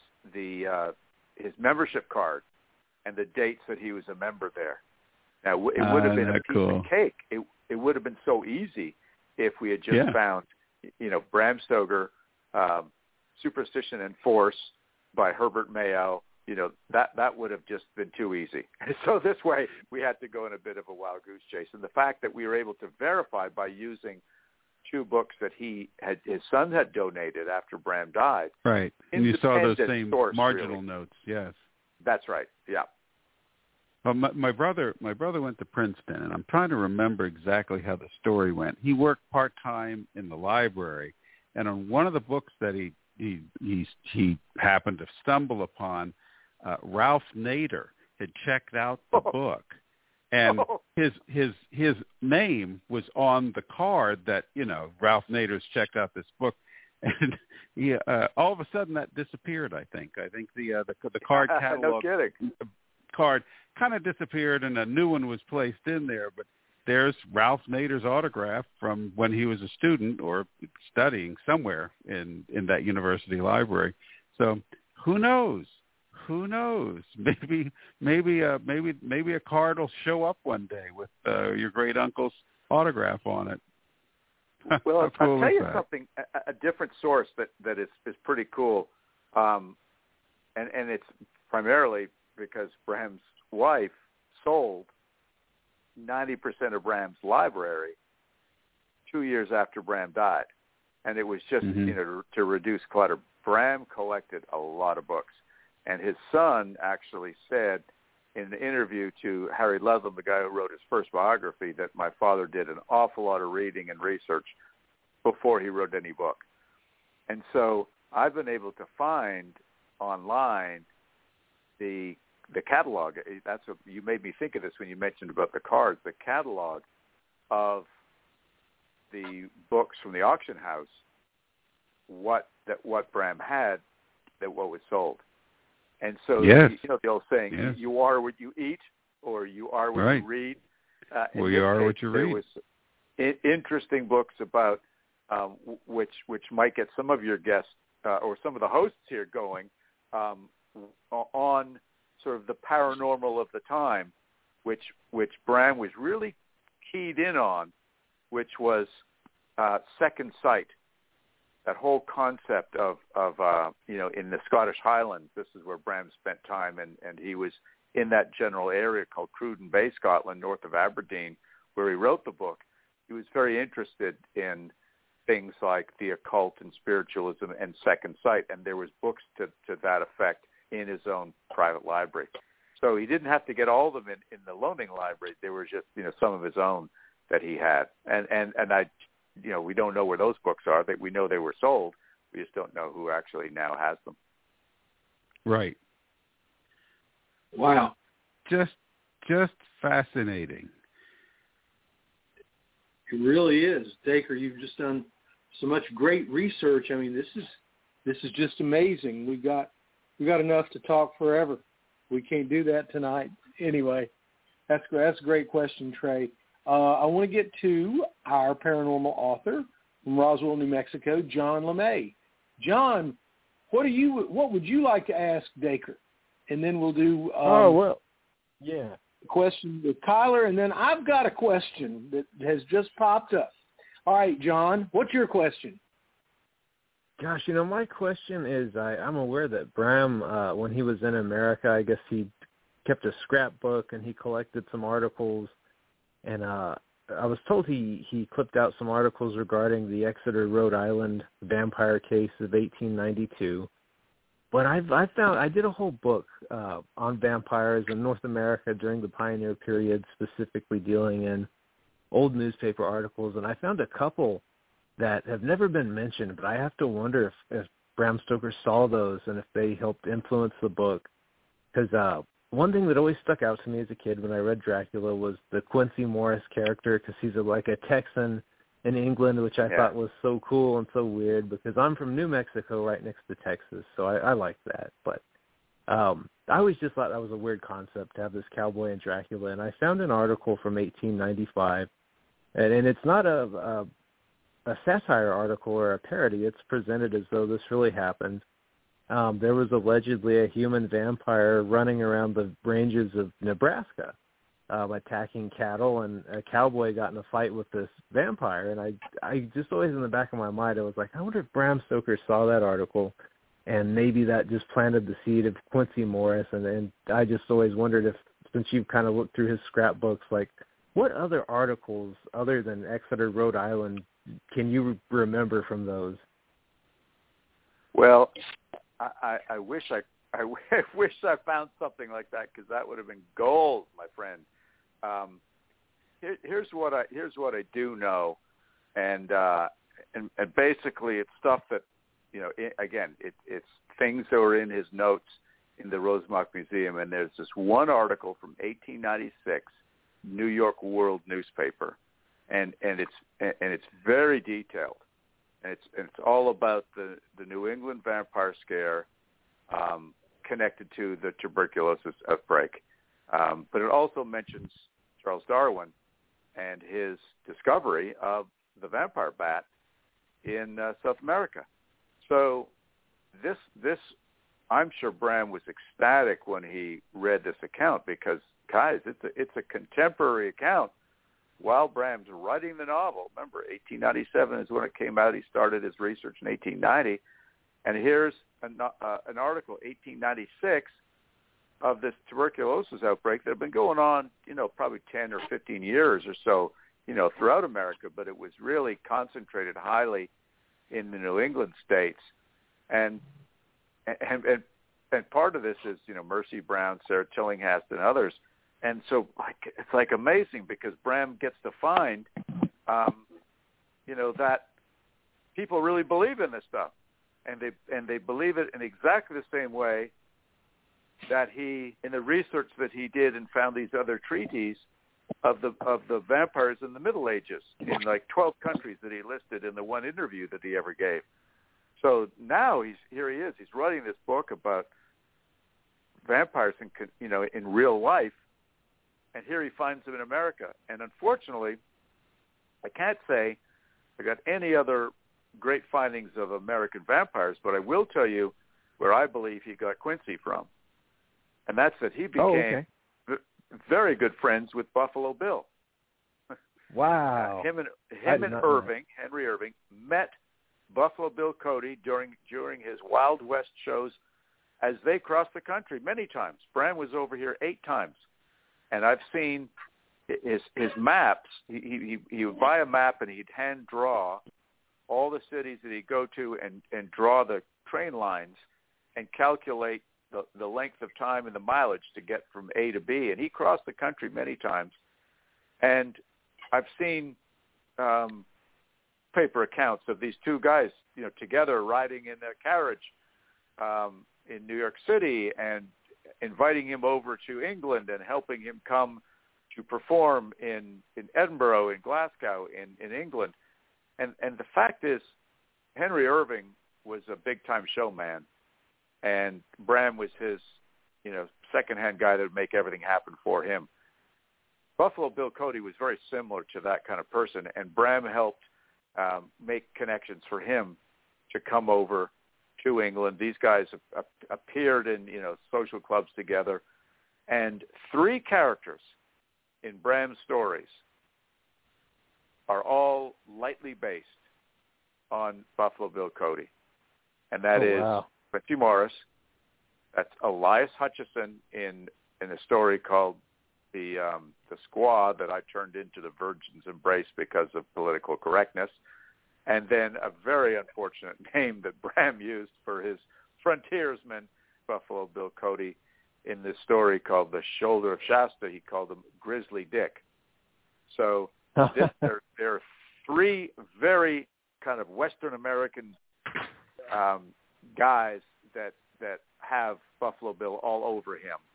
his membership card and the dates that he was a member there. Now, it would have been a piece of cake. It would have been so easy if we had just found, Bram Stoker, Superstition and Force by Herbert Mayo. That would have just been too easy. So this way, we had to go on a bit of a wild goose chase. And the fact that we were able to verify by using 2 books that his son had donated after Bram died. Right. And you saw those same source, marginal really. notes. Yes. That's right. Yeah. Well, my brother went to Princeton, and I'm trying to remember exactly how the story went. He worked part-time in the library, and on one of the books that he happened to stumble upon, Ralph Nader had checked out the book, and his name was on the card that Ralph Nader's checked out this book, and he all of a sudden that disappeared. I think the card catalog no kidding. Card kind of disappeared, and a new one was placed in there. But there's Ralph Nader's autograph from when he was a student or studying somewhere in that university library. So who knows? Who knows? Maybe a card will show up one day with your great uncle's autograph on it. Well, I'll tell you something. A different source that is pretty cool, and it's primarily because Bram's wife sold 90% of Bram's library 2 years after Bram died, and it was just to reduce clutter. Bram collected a lot of books. And his son actually said in an interview to Harry Ludlam, the guy who wrote his first biography, that my father did an awful lot of reading and research before he wrote any book. And so I've been able to find online the catalog. That's what you made me think of this when you mentioned about the cards. The catalog of the books from the auction house, what Bram had, what was sold. And so, yes. The old saying, yes. You are what you eat, or you are what you read. You are what you read. There was interesting books about which might get some of your guests or some of the hosts here going on sort of the paranormal of the time, which Bram was really keyed in on, which was second sight. That whole concept of in the Scottish Highlands, this is where Bram spent time, and he was in that general area called Cruden Bay, Scotland, north of Aberdeen, where he wrote the book. He was very interested in things like the occult and spiritualism and second sight, and there was books to that effect in his own private library. So he didn't have to get all of them in the loaning library. There were just some of his own that he had, and I. We don't know where those books are. We know they were sold. We just don't know who actually now has them. Right. Wow. Just fascinating. It really is. Dacre, you've just done so much great research. I mean, this is just amazing. We got enough to talk forever. We can't do that tonight. Anyway, that's a great question, Trey. I want to get to our paranormal author from Roswell, New Mexico, John LeMay. John, what would you like to ask Dacre? And then we'll do a question with Kyler, and then I've got a question that has just popped up. All right, John, what's your question? Gosh, my question is I'm aware that Bram, when he was in America, I guess he kept a scrapbook and he collected some articles. And I was told he clipped out some articles regarding the Exeter, Rhode Island vampire case of 1892. But I did a whole book on vampires in North America during the pioneer period, specifically dealing in old newspaper articles. And I found a couple that have never been mentioned, but I have to wonder if Bram Stoker saw those and if they helped influence the book. Because one thing that always stuck out to me as a kid when I read Dracula was the Quincy Morris character, because he's like a Texan in England, which I thought was so cool and so weird, because I'm from New Mexico right next to Texas, so I like that. But I always just thought that was a weird concept to have this cowboy and Dracula, and I found an article from 1895, and it's not a satire article or a parody. It's presented as though this really happened. There was allegedly a human vampire running around the ranges of Nebraska, attacking cattle, and a cowboy got in a fight with this vampire. And I just always in the back of my mind, I was like, I wonder if Bram Stoker saw that article, and maybe that just planted the seed of Quincy Morris. And I just always wondered if, since you've kind of looked through his scrapbooks, like what other articles other than Exeter, Rhode Island, can you remember from those? Well, I wish I wish I found something like that, because that would have been gold, my friend. Here's what I do know, and basically it's stuff that, it's things that were in his notes in the Rosemont Museum, and there's this one article from 1896, New York World newspaper, and it's very detailed. And it's all about the New England vampire scare connected to the tuberculosis outbreak. But it also mentions Charles Darwin and his discovery of the vampire bat in South America. So this I'm sure Bram was ecstatic when he read this account, because, guys, it's a contemporary account. While Bram's writing the novel, remember, 1897 is when it came out. He started his research in 1890. And here's an article, 1896, of this tuberculosis outbreak that had been going on, probably 10 or 15 years or so, throughout America, but it was really concentrated highly in the New England states. And part of this is, Mercy Brown, Sarah Tillinghast, and others. And so it's amazing, because Bram gets to find, that people really believe in this stuff, and they believe it in exactly the same way that he, in the research that he did and found these other treaties of the vampires in the Middle Ages in 12 countries that he listed in the one interview that he ever gave. So now he's writing this book about vampires in real life. And here he finds them in America. And unfortunately, I can't say I got any other great findings of American vampires, but I will tell you where I believe he got Quincy from. And that's that he became very good friends with Buffalo Bill. Wow. Him and Henry Irving, met Buffalo Bill Cody during his Wild West shows as they crossed the country many times. Bram was over here 8 times. And I've seen his maps. He would buy a map, and he'd hand draw all the cities that he'd go to, and draw the train lines and calculate the length of time and the mileage to get from A to B. And he crossed the country many times. And I've seen paper accounts of these two guys, together riding in a carriage in New York City, and inviting him over to England and helping him come to perform in Edinburgh, in Glasgow, in England. And the fact is, Henry Irving was a big-time showman, and Bram was his, second-hand guy that would make everything happen for him. Buffalo Bill Cody was very similar to that kind of person, and Bram helped make connections for him to come over to England. These guys appeared in, social clubs together. And 3 characters in Bram's stories are all lightly based on Buffalo Bill Cody. And that is Quincy Morris. That's Elias Hutchison in a story called the Squaw, that I turned into the Virgin's Embrace because of political correctness. And then a very unfortunate name that Bram used for his frontiersman, Buffalo Bill Cody, in this story called The Shoulder of Shasta. He called him Grizzly Dick. So there are 3 very kind of Western American guys that have Buffalo Bill all over him.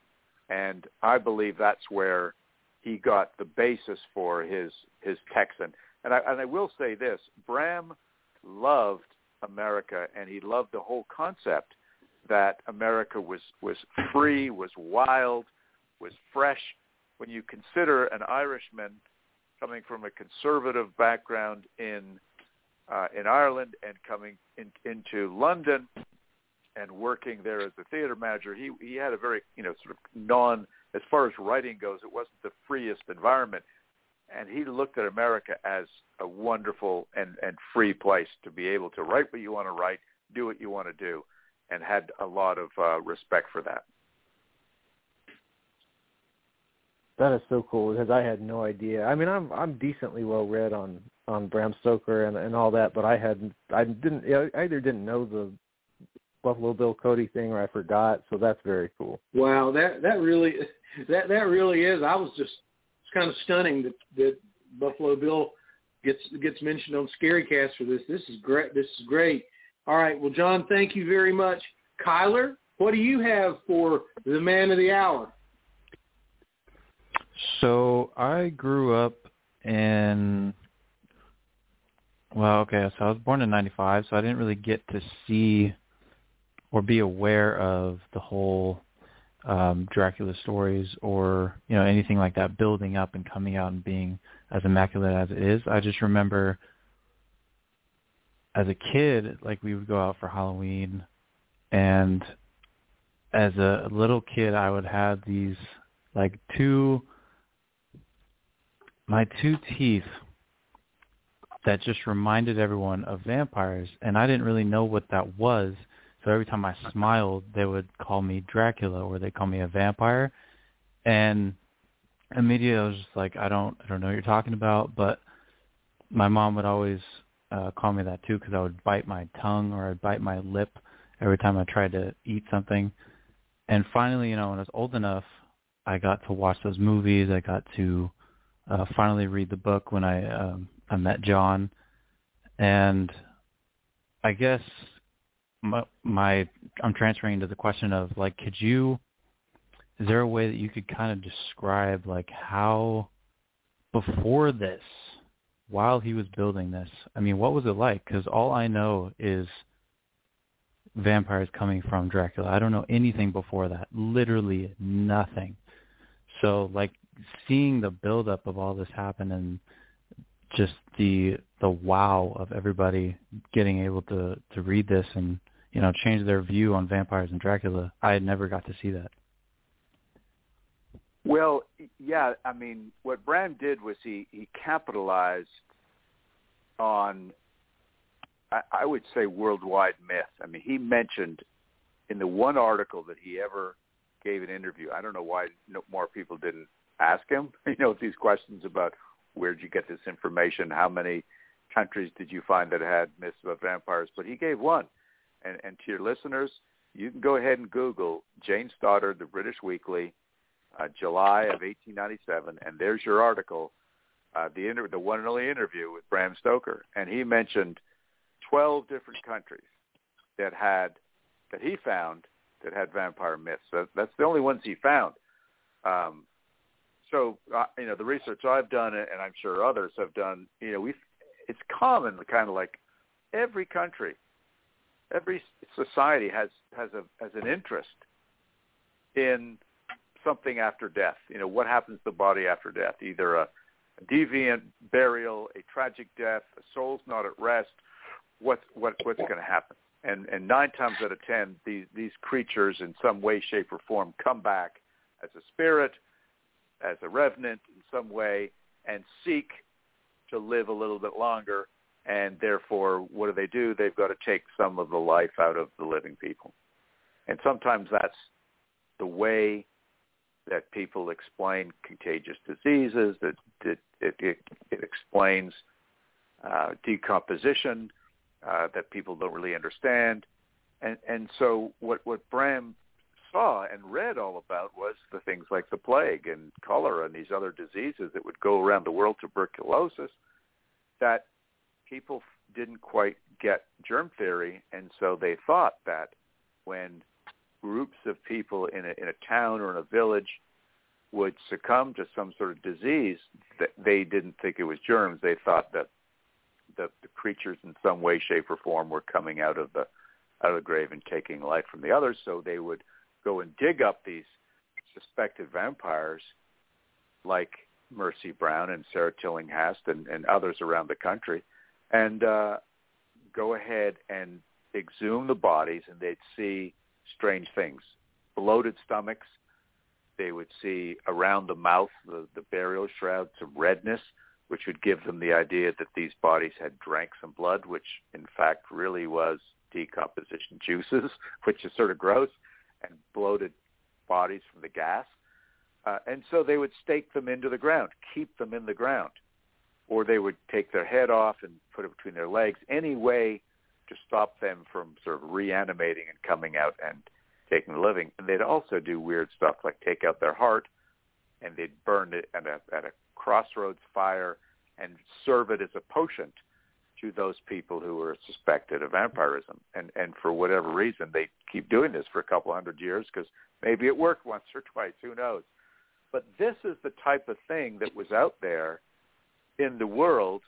And I believe that's where he got the basis for his Texan. And I will say this, Bram loved America, and he loved the whole concept that America was free, was wild, was fresh. When you consider an Irishman coming from a conservative background in Ireland and coming into London and working there as a theater manager, he had a very, sort of as far as writing goes, it wasn't the freest environment. And he looked at America as a wonderful and free place to be able to write what you want to write, do what you want to do, and had a lot of respect for that. That is so cool, because I had no idea. I mean, I'm decently well read on Bram Stoker and all that, but I either didn't know the Buffalo Bill Cody thing or I forgot. So that's very cool. Wow, that really is. I was just, it's kind of stunning that Buffalo Bill gets mentioned on Scarycast for this. This is great. All right, well, John, thank you very much. Kyler, what do you have for the man of the hour? So I grew up so I was born in 95, so I didn't really get to see or be aware of the whole Dracula stories or, anything like that building up and coming out and being as immaculate as it is. I just remember as a kid, like we would go out for Halloween, and as a little kid, I would have these like my two teeth that just reminded everyone of vampires, and I didn't really know what that was. So every time I smiled, they would call me Dracula or they call me a vampire. And immediately I was just like, I don't know what you're talking about. But my mom would always call me that too, because I would bite my tongue or I'd bite my lip every time I tried to eat something. And finally, when I was old enough, I got to watch those movies. I got to finally read the book when I met John. And I guess I'm transferring into the question of, like, is there a way that you could kind of describe, like, how before this, while he was building this, I mean, what was it like? Because all I know is vampires coming from Dracula. I don't know anything before that, literally nothing. So, like, seeing the buildup of all this happen and just the wow of everybody getting able to read this and, change their view on vampires and Dracula, I had never got to see that. Well, yeah, I mean, what Bram did was he capitalized on, I would say, worldwide myth. I mean, he mentioned in the one article that he ever gave an interview, I don't know why more people didn't ask him, these questions about where'd you get this information, how many countries did you find that had myths about vampires, but he gave one. And to your listeners, you can go ahead and Google Jane Stoddard, the British Weekly, July of 1897, and there's your article, the one and only interview with Bram Stoker. And he mentioned 12 different countries that he found that had vampire myths. That's the only ones he found. So the research I've done, and I'm sure others have done, it's common, kind of like every country, every society has an interest in something after death. What happens to the body after death? Either a deviant burial, a tragic death, a soul's not at rest. What's going to happen? And 9 times out of 10, these creatures in some way, shape, or form come back as a spirit, as a revenant in some way, and seek to live a little bit longer. And therefore, what do? They've got to take some of the life out of the living people. And sometimes that's the way that people explain contagious diseases, that it explains decomposition that people don't really understand. And so what Bram saw and read all about was the things like the plague and cholera and these other diseases that would go around the world, tuberculosis, that people didn't quite get germ theory, and so they thought that when groups of people in a town or in a village would succumb to some sort of disease, that they didn't think it was germs. They thought that the creatures in some way, shape, or form were coming out of the grave and taking life from the others. So they would go and dig up these suspected vampires, like Mercy Brown and Sarah Tillinghast and others around the country, and go ahead and exhume the bodies, and they'd see strange things: bloated stomachs. They would see around the mouth, the burial shroud, some redness, which would give them the idea that these bodies had drank some blood, which in fact really was decomposition juices, which is sort of gross, and bloated bodies from the gas. And so they would stake them into the ground, keep them in the ground, or they would take their head off and put it between their legs, any way to stop them from sort of reanimating and coming out and taking the living. And they'd also do weird stuff like take out their heart, and they'd burn it at a crossroads fire and serve it as a potion to those people who were suspected of vampirism. And for whatever reason, they keep doing this for a couple hundred years because maybe it worked once or twice, who knows. But this is the type of thing that was out there in the world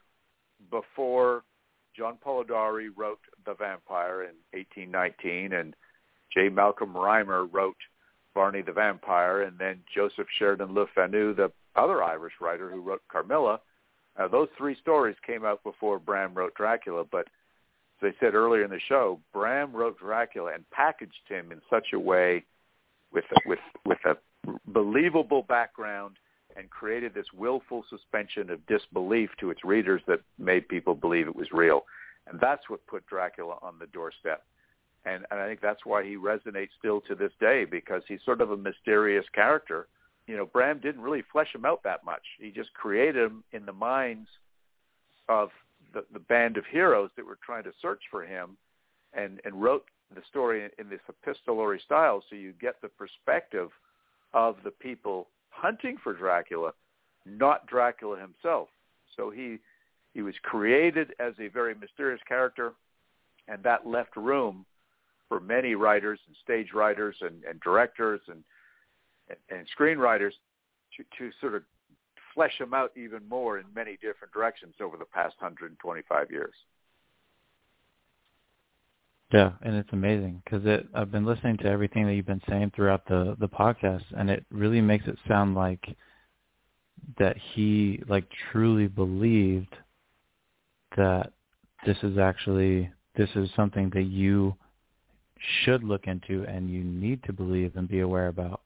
before John Polidori wrote The Vampire in 1819, and J. Malcolm Rymer wrote Varney the Vampire, and then Joseph Sheridan Le Fanu, the other Irish writer who wrote Carmilla. Those three stories came out before Bram wrote Dracula, but as I said earlier in the show, Bram wrote Dracula and packaged him in such a way with a believable background and created this willful suspension of disbelief to its readers that made people believe it was real. And that's what put Dracula on the doorstep. And I think that's why he resonates still to this day, because he's sort of a mysterious character. You know, Bram didn't really flesh him out that much. He just created him in the minds of the band of heroes that were trying to search for him, and wrote the story in this epistolary style, so you get the perspective of the people hunting for Dracula, not Dracula himself. So he was created as a very mysterious character, and that left room for many writers and stage writers and directors and screenwriters to sort of flesh him out even more in many different directions over the past 125 years. Yeah, and it's amazing because I've been listening to everything that you've been saying throughout the podcast, and it really makes it sound like that he truly believed that this is something that you should look into and you need to believe and be aware about.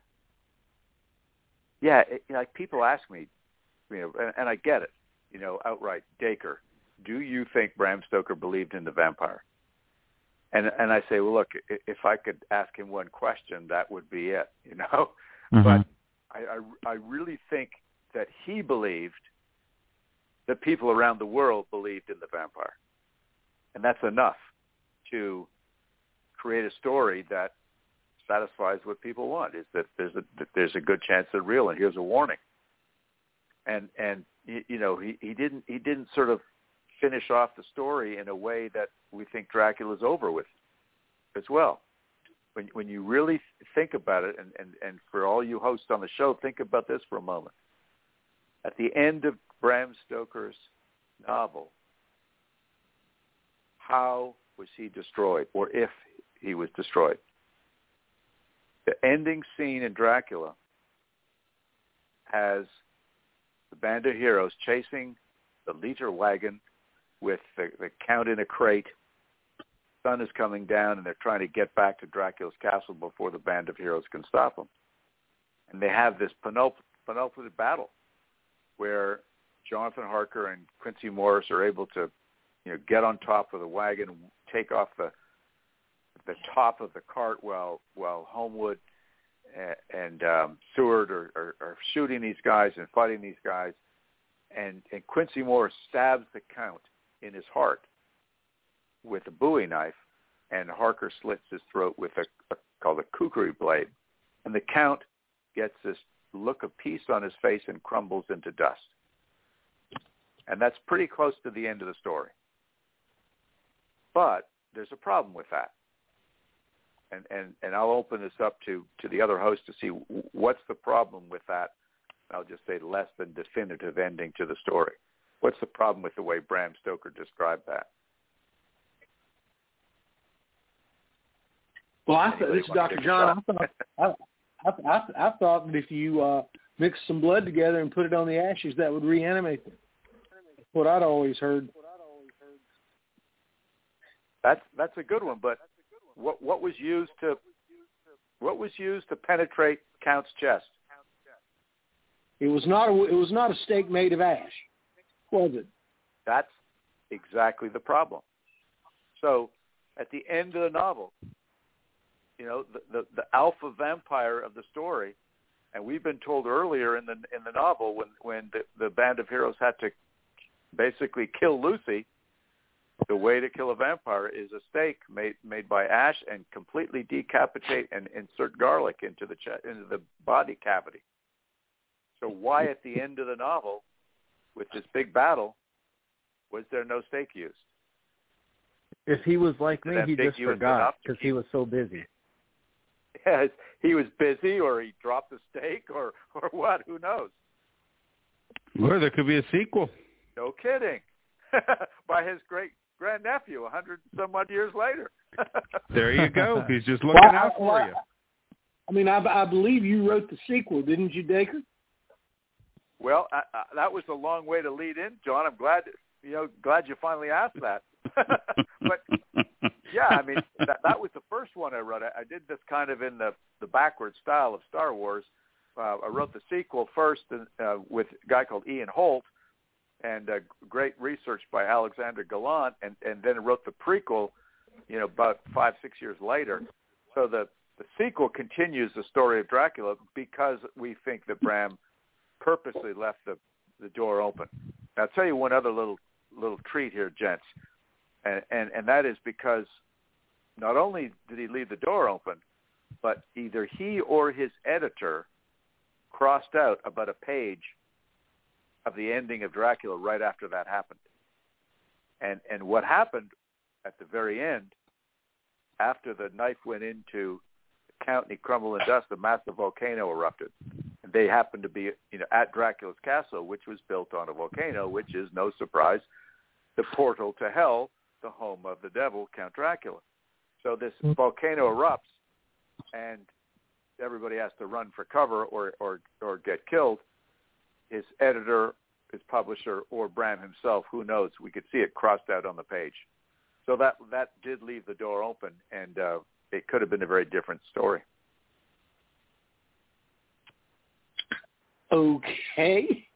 Yeah, like people ask me, and I get it, outright, Dacre, do you think Bram Stoker believed in the vampire? And I say, well, look, if I could ask him one question, that would be it, Mm-hmm. But I really think that he believed that people around the world believed in the vampire. And that's enough to create a story that satisfies what people want, is that there's a good chance they're real, and here's a warning. And he didn't sort of finish off the story in a way that we think Dracula's over with as well. When you really think about it, and for all you hosts on the show, think about this for a moment. At the end of Bram Stoker's novel, how was he destroyed, or if he was destroyed? The ending scene in Dracula has the band of heroes chasing the Leiter wagon with the Count in a crate. The sun is coming down, and they're trying to get back to Dracula's castle before the band of heroes can stop them. And they have this penultimate battle where Jonathan Harker and Quincy Morris are able to, get on top of the wagon and take off the top of the cart while Homewood and Seward are shooting these guys and fighting these guys. And Quincy Morris stabs the Count in his heart with a Bowie knife, and Harker slits his throat with called a kukri blade. And the Count gets this look of peace on his face and crumbles into dust. And that's pretty close to the end of the story. But there's a problem with that. and I'll open this up to the other host to see what's the problem with that. I'll just say less than definitive ending to the story. What's the problem with the way Bram Stoker described that? Well, this is Dr. John. I thought that if you mix some blood together and put it on the ashes, that would reanimate them. That's what I'd always heard. That's a good one, but what was used to penetrate Count's chest? It was not a stake made of ash, was it? That's exactly the problem. So at the end of the novel, you know, the alpha vampire of the story, and we've been told earlier in the novel when the band of heroes had to basically kill Lucy, the way to kill a vampire is a stake made by ash and completely decapitate and insert garlic into the body cavity. So why at the end of the novel, with this big battle, was there no stake used? If he was like me, he just forgot because he was so busy. Yes, he was busy, or he dropped the stake, or what? Who knows? Or there could be a sequel. No kidding. By his great grandnephew 100 some odd years later. There you go. He's just looking out for you. I mean, I believe you wrote the sequel, didn't you, Dacre? Well, that was a long way to lead in, John. I'm glad you finally asked that. But yeah, I mean, that was the first one I wrote. I did this kind of in the backwards style of Star Wars. I wrote the sequel first with a guy called Ian Holt, and great research by Alexander Gallant, and then wrote the prequel, you know, about 5-6 years later. So the sequel continues the story of Dracula because we think that Bram purposely left the door open. Now, I'll tell you one other little treat here, gents, and that is because not only did he leave the door open, but either he or his editor crossed out about a page of the ending of Dracula right after that happened. And what happened at the very end, after the knife went into the Count and he crumbled in dust, a massive volcano erupted. And they happened to be, you know, at Dracula's castle, which was built on a volcano, which is, no surprise, the portal to hell, the home of the devil, Count Dracula. So this volcano erupts, and everybody has to run for cover or get killed. His editor, his publisher, or Bram himself, who knows? We could see it crossed out on the page. So that did leave the door open, and it could have been a very different story. Okay.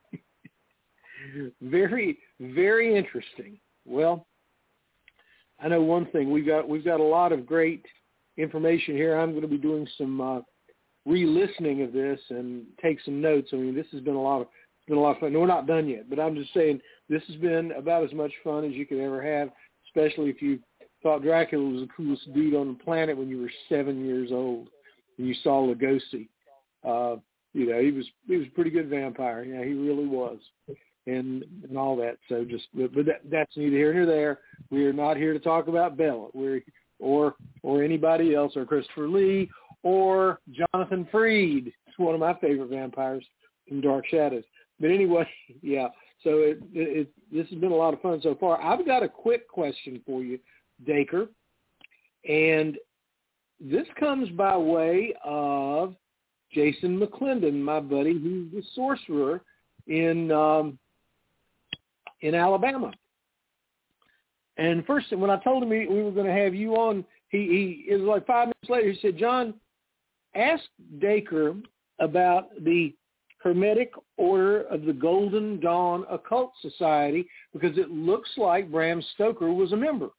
Very, very interesting. Well, I know one thing. We've got a lot of great information here. I'm going to be doing some re-listening of this and take some notes. I mean, this has been a lot of fun. No, we're not done yet, but I'm just saying this has been about as much fun as you could ever have, especially if you thought Dracula was the coolest dude on the planet when you were 7 years old and you saw Lugosi. You know, he was a pretty good vampire. Yeah, he really was, and all that. So but that's neither here nor there. We are not here to talk about Bela, or anybody else, or Christopher Lee, or Jonathan Freed. It's one of my favorite vampires from Dark Shadows. But anyway, yeah. So this has been a lot of fun so far. I've got a quick question for you, Dacre, and this comes by way of Jason McClendon, my buddy, who's the sorcerer in Alabama. And first, when I told him we were going to have you on, it was like 5 minutes later, he said, John, ask Dacre about the Hermetic Order of the Golden Dawn Occult Society, because it looks like Bram Stoker was a member.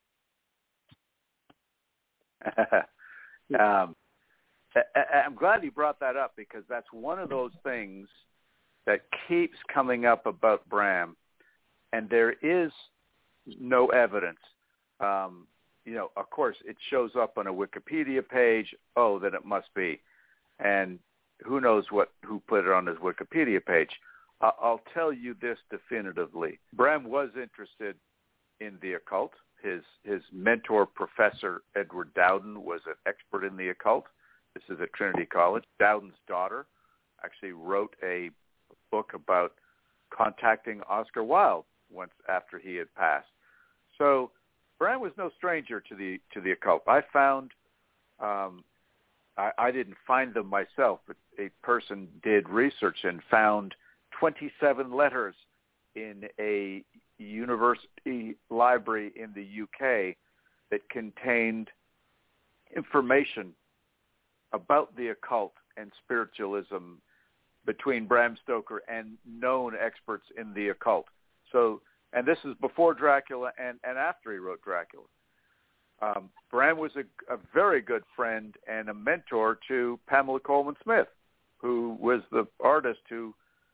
I'm glad you brought that up, because that's one of those things that keeps coming up about Bram, and there is no evidence. You know, of course, it shows up on a Wikipedia page. Oh, then it must be. And who knows who put it on his Wikipedia page. I'll tell you this definitively. Bram was interested in the occult. His mentor, Professor Edward Dowden, was an expert in the occult. This is at Trinity College. Dowden's daughter actually wrote a book about contacting Oscar Wilde once after he had passed. So Bram was no stranger to the occult. I found, I didn't find them myself, but a person did research and found 27 letters in a university library in the UK that contained information about the occult and spiritualism between Bram Stoker and known experts in the occult. So, and this is before Dracula and after he wrote Dracula. Bram was a very good friend and a mentor to Pamela Coleman Smith, who was the artist who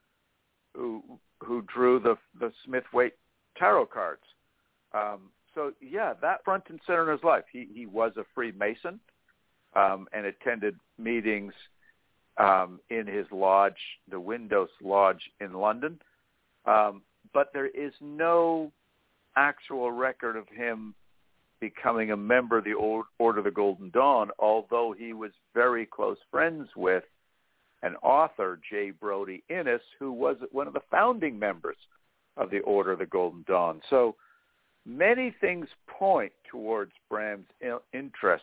drew the Smith-Waite tarot cards. So yeah, that front and center in his life. He was a Freemason and attended meetings in his lodge, the Windos Lodge in London. But there is no actual record of him becoming a member of the Order of the Golden Dawn, although he was very close friends with an author, J. Brodie Innes, who was one of the founding members of the Order of the Golden Dawn. So many things point towards Bram's interest,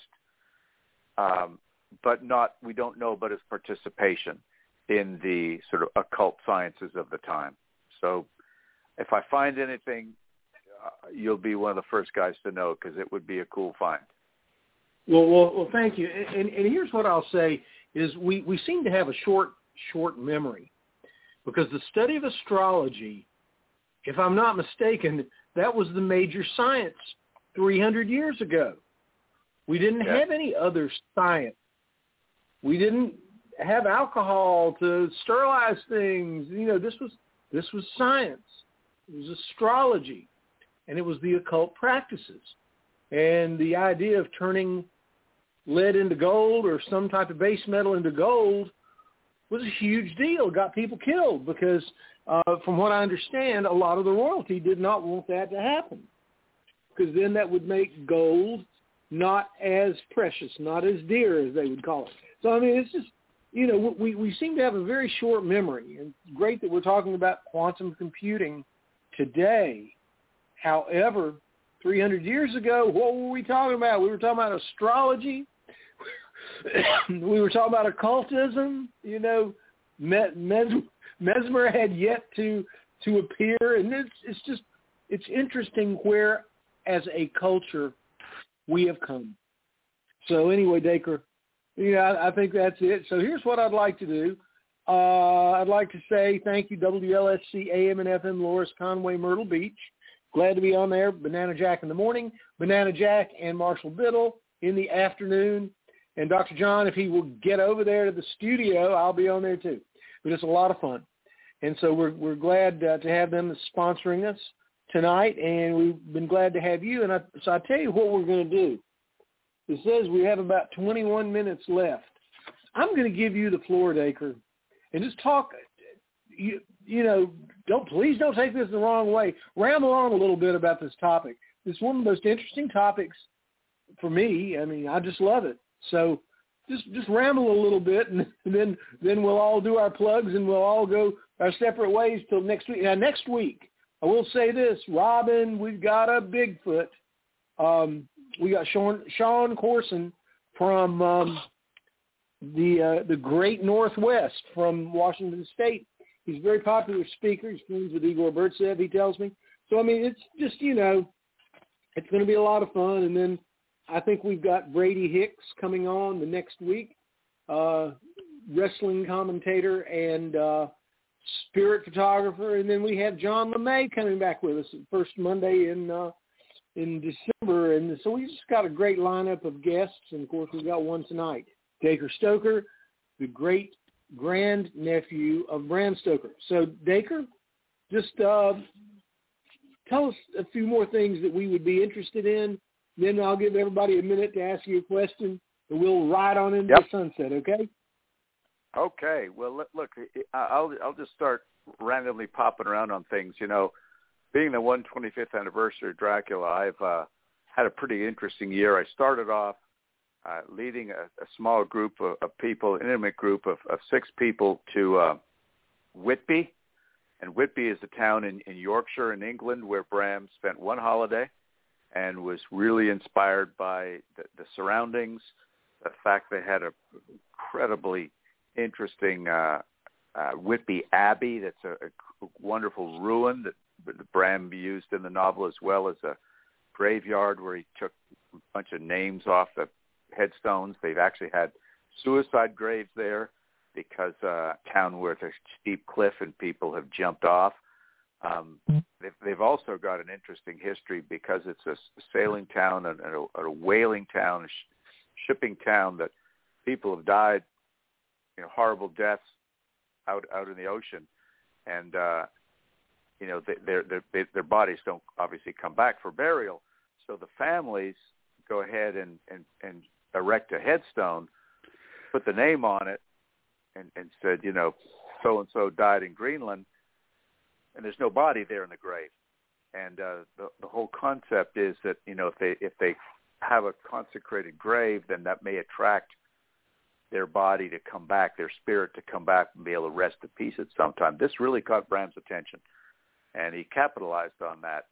but we don't know about his participation in the sort of occult sciences of the time. So if I find anything, you'll be one of the first guys to know, because it would be a cool find. Well, thank you. And here's what I'll say is we seem to have a short memory, because the study of astrology, if I'm not mistaken, that was the major science 300 years ago. We didn't have any other science. We didn't have alcohol to sterilize things. You know, this was science. It was astrology, and it was the occult practices. And the idea of turning lead into gold or some type of base metal into gold was a huge deal. It got people killed because, from what I understand, a lot of the royalty did not want that to happen, because then that would make gold not as precious, not as dear as they would call it. So, I mean, it's just, you know, we seem to have a very short memory, and it's great that we're talking about quantum computing today. However, 300 years ago, what were we talking about? We were talking about astrology. We were talking about occultism. You know, Mesmer had yet to appear, and it's interesting where, as a culture, we have come. So anyway, Dacre, I think that's it. So here's what I'd like to do. I'd like to say thank you, WLSC AM and FM, Loris, Conway, Myrtle Beach. Glad to be on there. Banana Jack in the morning, Banana Jack and Marshall Biddle in the afternoon. And Dr. John, if he will get over there to the studio, I'll be on there too. But it's a lot of fun. And so we're glad to have them sponsoring us tonight, and we've been glad to have you. And so I tell you what we're going to do. It says we have about 21 minutes left. I'm going to give you the floor, Dacre, and just talk. Please don't take this the wrong way. Ramble on a little bit about this topic. It's one of the most interesting topics for me. I mean, I just love it. So just ramble a little bit, and then we'll all do our plugs, and we'll all go our separate ways till next week. Now, next week, I will say this, Robin, we've got a Bigfoot. We got Sean Corson from the Great Northwest from Washington State. He's a very popular speaker. He's friends with Igor Burtsev, he tells me. So, I mean, it's just, it's going to be a lot of fun. And then I think we've got Brady Hicks coming on the next week, wrestling commentator and spirit photographer. And then we have John LeMay coming back with us the first Monday in December. And so we just got a great lineup of guests. And, of course, we've got one tonight, Dacre Stoker, the great grandnephew of Bram Stoker. So, Dacre, just tell us a few more things that we would be interested in. Then I'll give everybody a minute to ask you a question, and we'll ride on into the sunset, okay? Okay. Well, look, I'll just start randomly popping around on things. Being the 125th anniversary of Dracula, had a pretty interesting year. I started off leading a small group of people, an intimate group of 6 people to Whitby. And Whitby is a town in Yorkshire in England where Bram spent one holiday and was really inspired by the surroundings, the fact they had an incredibly interesting Whitby Abbey that's a wonderful ruin that Bram used in the novel, as well as a graveyard where he took a bunch of names off the headstones. They've actually had suicide graves there because town where it's a steep cliff and people have jumped off. They've also got an interesting history because it's a sailing town and a whaling town, a shipping town, that people have died, horrible deaths out in the ocean, and their bodies don't obviously come back for burial. So the families go ahead and erect a headstone, put the name on it, and said, so and so died in Greenland, and there's no body there in the grave. And the whole concept is that if they have a consecrated grave, then that may attract their body to come back, their spirit to come back and be able to rest in peace at some time. This really caught Bram's attention, and he capitalized on that.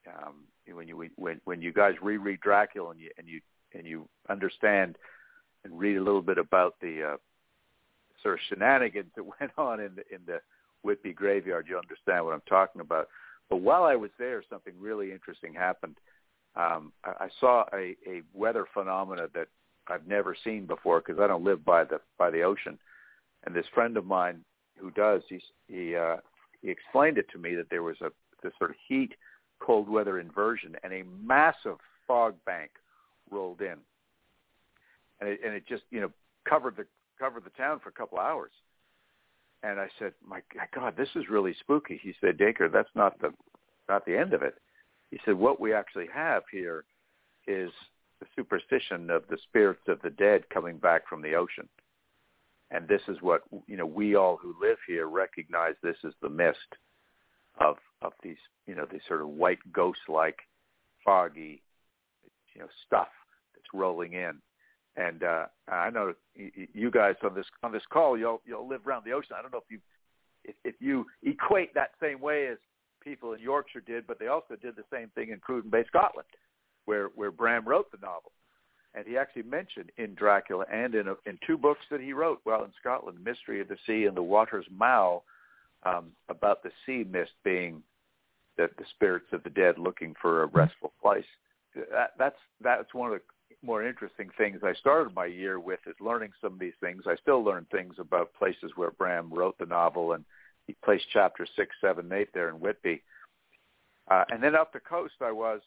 When you guys reread Dracula and you understand and read a little bit about the sort of shenanigans that went on in the Whitby graveyard, you understand what I'm talking about. But while I was there, something really interesting happened. I saw a weather phenomena that I've never seen before because I don't live by the ocean. And this friend of mine who does, he explained it to me that there was this sort of heat, cold weather inversion, and a massive fog bank rolled in, and it just covered the town for a couple of hours. And I said, my God, this is really spooky. He said, Dacre, that's not the end of it. He said, what we actually have here is the superstition of the spirits of the dead coming back from the ocean. And this is what, we all who live here recognize this as the mist of these, these sort of white ghost-like, foggy, stuff that's rolling in. And I know you guys on this call, you'll live around the ocean. I don't know if you equate that same way as people in Yorkshire did, but they also did the same thing in Cruden Bay, Scotland, where Bram wrote the novel. And he actually mentioned in Dracula and in 2 books that he wrote while in Scotland, Mystery of the Sea and The Water's Mouth, about the sea mist being the spirits of the dead looking for a restful place. That's one of the more interesting things I started my year with, is learning some of these things. I still learn things about places where Bram wrote the novel, and he placed chapters 6, 7, and 8 there in Whitby. And then up the coast I was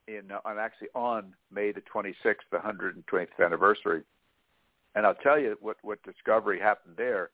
on May the 26th, the 120th anniversary. And I'll tell you what discovery happened there.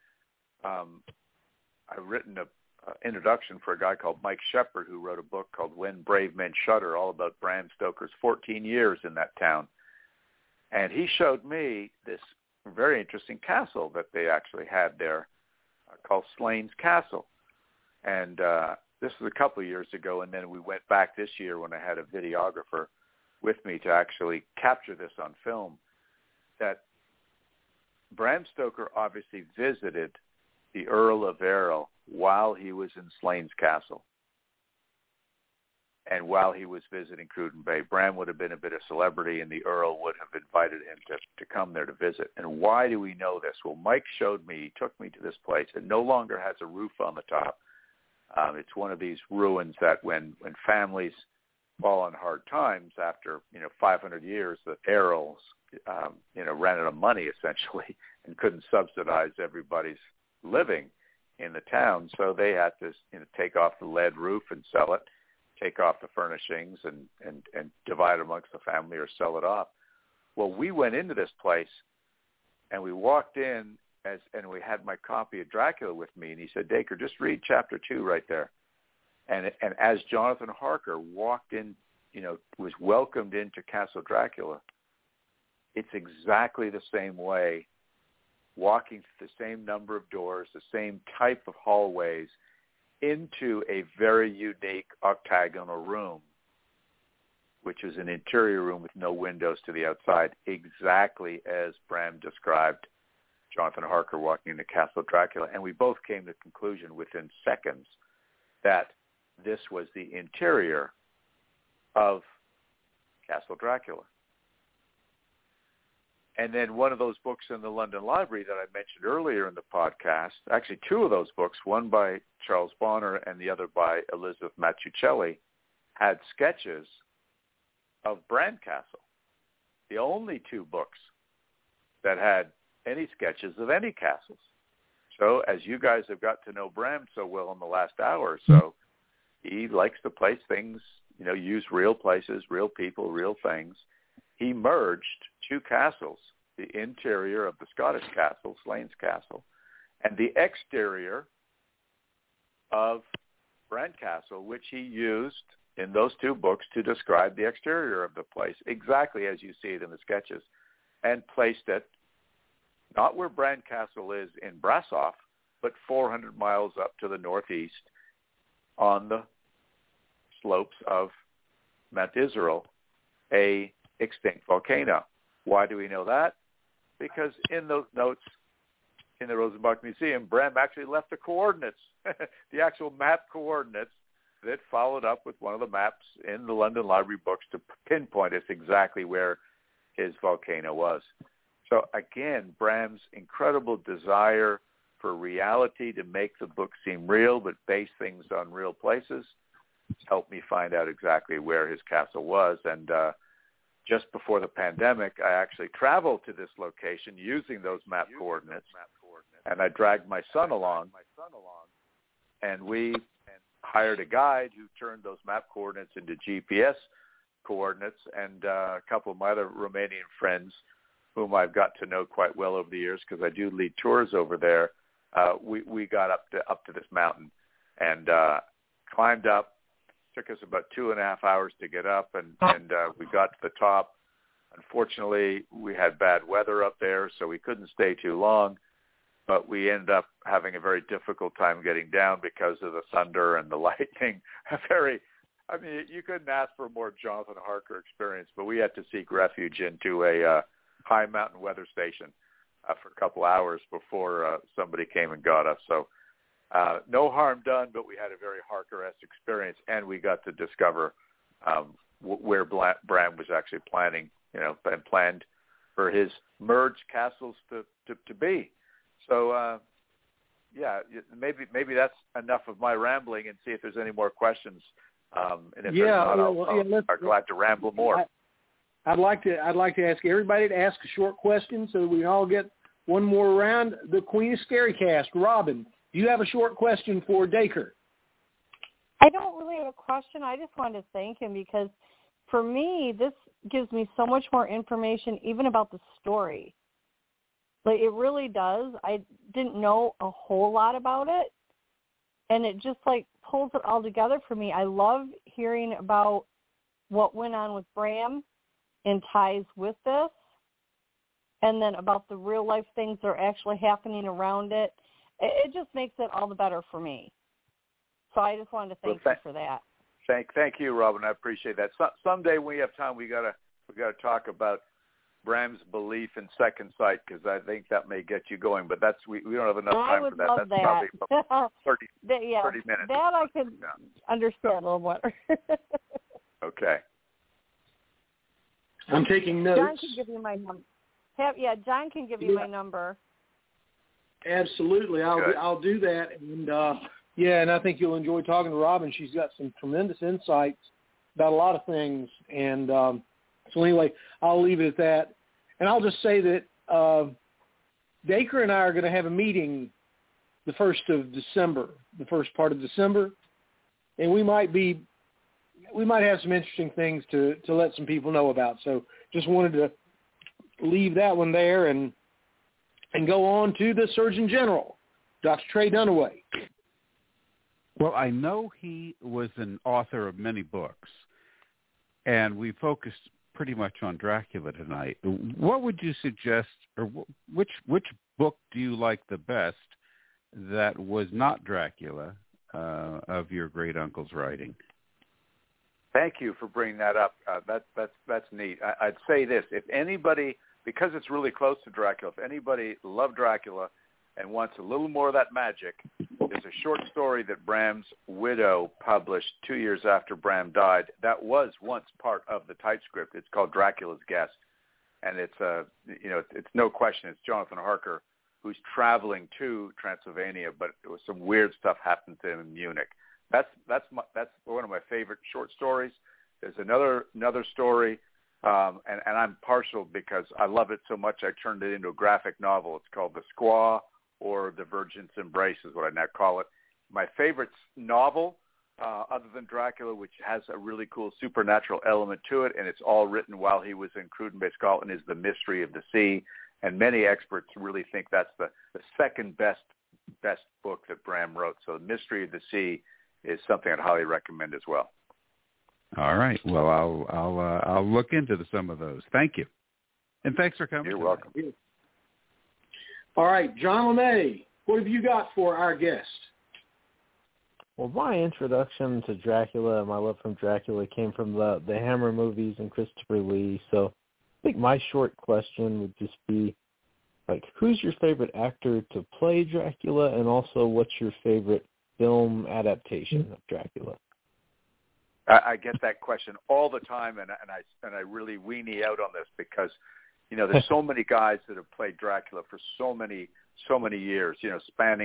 I've written an introduction for a guy called Mike Shepard, who wrote a book called When Brave Men Shudder, all about Bram Stoker's 14 years in that town. And he showed me this very interesting castle that they actually had there called Slains Castle. And this was a couple of years ago, and then we went back this year when I had a videographer with me to actually capture this on film, that Bram Stoker obviously visited the Earl of Errol while he was in Slains Castle. And while he was visiting Cruden Bay, Bram would have been a bit of celebrity, and the Earl would have invited him to come there to visit. And why do we know this? Well, Mike showed me, he took me to this place. It no longer has a roof on the top. It's one of these ruins that when families fall on hard times after, 500 years, the Errols, ran out of money essentially and couldn't subsidize everybody's living in the town. So they had to, take off the lead roof and sell it, take off the furnishings and divide amongst the family or sell it off. Well, we went into this place and we walked in and we had my copy of Dracula with me, and he said, Dacre, just read chapter 2 right there. And as Jonathan Harker walked in, was welcomed into Castle Dracula, it's exactly the same way, walking through the same number of doors, the same type of hallways, into a very unique octagonal room which was an interior room with no windows to the outside, exactly as Bram described Jonathan Harker walking into Castle Dracula. And we both came to the conclusion within seconds that this was the interior of Castle Dracula. And then one of those books in the London Library that I mentioned earlier in the podcast, actually two of those books, one by Charles Bonner and the other by Elizabeth Mattuccelli, had sketches of Bran Castle. The only two books that had any sketches of any castles. So as you guys have got to know Bram so well in the last hour or so, he likes to place things, use real places, real people, real things. He merged two castles, the interior of the Scottish castle, Slains Castle, and the exterior of Bran Castle, which he used in those two books to describe the exterior of the place, exactly as you see it in the sketches, and placed it not where Bran Castle is in Brasov, but 400 miles up to the northeast on the slopes of Mount Israel, a extinct volcano. Why do we know that? Because in those notes in the Rosenbach Museum, Bram actually left the coordinates, the actual map coordinates that followed up with one of the maps in the London Library books to pinpoint us exactly where his volcano was. So again, Bram's incredible desire for reality, to make the book seem real but base things on real places, helped me find out exactly where his castle was. And just before the pandemic, I actually traveled to this location using those map coordinates, and I dragged my son along, and we hired a guide who turned those map coordinates into GPS coordinates, and a couple of my other Romanian friends whom I've got to know quite well over the years because I do lead tours over there. We got up to this mountain and climbed up. Took us about 2.5 hours to get up, and we got to the top. Unfortunately, we had bad weather up there, so we couldn't stay too long, but we ended up having a very difficult time getting down because of the thunder and the lightning. You couldn't ask for a more Jonathan Harker experience, but we had to seek refuge into a high mountain weather station for a couple hours before somebody came and got us. So no harm done, but we had a very Harker-esque experience, and we got to discover where Bram was actually planning, and planned for his merged castles to be. So, maybe that's enough of my rambling, and see if there's any more questions. And if there's not, I'll glad to ramble more. I'd like to ask everybody to ask a short question so that we all get one more round. The Queen of Scary Cast, Robin, do you have a short question for Dacre? I don't really have a question. I just wanted to thank him because for me, this gives me so much more information even about the story. Like, it really does. I didn't know a whole lot about it, and it just pulls it all together for me. I love hearing about what went on with Bram and ties with this, and then about the real life things that are actually happening around it. It just makes it all the better for me. So I just wanted to thank you for that. Thank you, Robin. I appreciate that. Someday when we have time, we gotta talk about Bram's belief in second sight, because I think that may get you going. But we don't have enough time for that. I would love that's that. Probably 30 minutes. That I can understand a little better. Okay. I'm taking notes. John can give you my number. John can give you my number. Absolutely, I'll do that, and and I think you'll enjoy talking to Robin. She's got some tremendous insights about a lot of things, and so anyway, I'll leave it at that, and I'll just say that Dacre and I are going to have a meeting the 1st of December, the first part of December, and we might have some interesting things to let some people know about. So just wanted to leave that one there and go on to the Surgeon General, Dr. Trey Dunaway. Well, I know he was an author of many books, and we focused pretty much on Dracula tonight. What would you suggest, or which book do you like the best that was not Dracula of your great uncle's writing? Thank you for bringing that up. That's neat. I'd say this: if anybody, because it's really close to Dracula, if anybody loved Dracula and wants a little more of that magic, there's a short story that Bram's widow published 2 years after Bram died. That was once part of the typescript. It's called Dracula's Guest, and it's it's no question it's Jonathan Harker who's traveling to Transylvania, but some weird stuff happened to him in Munich. That's one of my favorite short stories. There's another story, and I'm partial because I love it so much I turned it into a graphic novel. It's called The Squaw, or The Virgin's Embrace is what I now call it. My favorite novel, other than Dracula, which has a really cool supernatural element to it, and it's all written while he was in Cruden Bay, Scotland, is The Mystery of the Sea. And many experts really think that's the second best book that Bram wrote. So The Mystery of the Sea is something I'd highly recommend as well. All right. Well, I'll look into some of those. Thank you, and thanks for coming. You're welcome. All right, John LeMay, what have you got for our guest? Well, my introduction to Dracula and my love from Dracula came from the Hammer movies and Christopher Lee. So I think my short question would just be, like, who's your favorite actor to play Dracula, and also what's your favorite film adaptation of Dracula? I get that question all the time, and I really weenie out on this because, there's so many guys that have played Dracula for so many years, spanning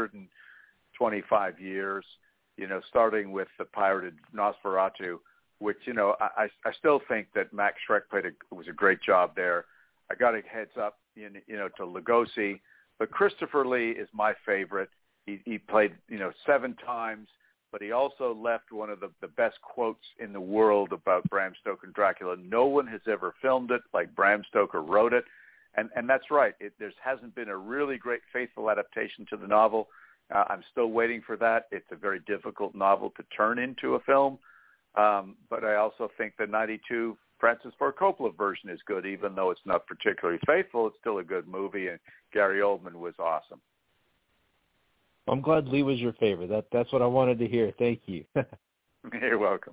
125 years, starting with the pirated Nosferatu, which, I still think that Max Schreck was a great job there. I got a heads up, to Lugosi, but Christopher Lee is my favorite. He played, 7 times, but he also left one of the best quotes in the world about Bram Stoker and Dracula. No one has ever filmed it like Bram Stoker wrote it. And that's right. There hasn't been a really great faithful adaptation to the novel. I'm still waiting for that. It's a very difficult novel to turn into a film. But I also think the 92 Francis Ford Coppola version is good, even though it's not particularly faithful. It's still a good movie, and Gary Oldman was awesome. I'm glad Lee was your favorite. That's what I wanted to hear. Thank you. You're welcome.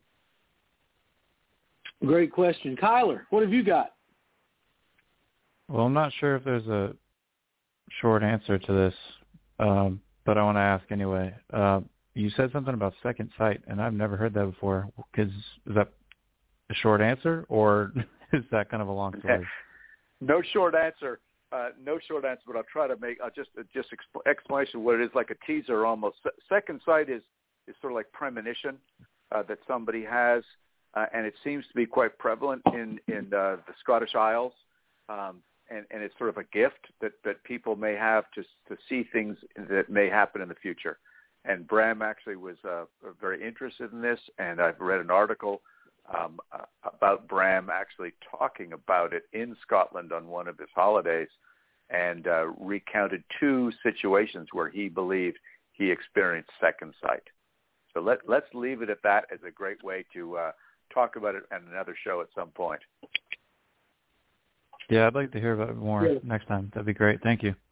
Great question. Kyler, what have you got? Well, I'm not sure if there's a short answer to this, but I want to ask anyway. You said something about Second Sight, and I've never heard that before. Is that a short answer, or is that kind of a long story? No short answer. But I'll try to make just explanation of what it is, like a teaser almost. Second Sight is sort of like premonition that somebody has, and it seems to be quite prevalent in the Scottish Isles, and it's sort of a gift that people may have to see things that may happen in the future. And Bram actually was very interested in this, and I've read an article about Bram actually talking about it in Scotland on one of his holidays, and recounted 2 situations where he believed he experienced second sight. So let's leave it at that as a great way to talk about it on another show at some point. Yeah, I'd like to hear about it more next time. That'd be great. Thank you.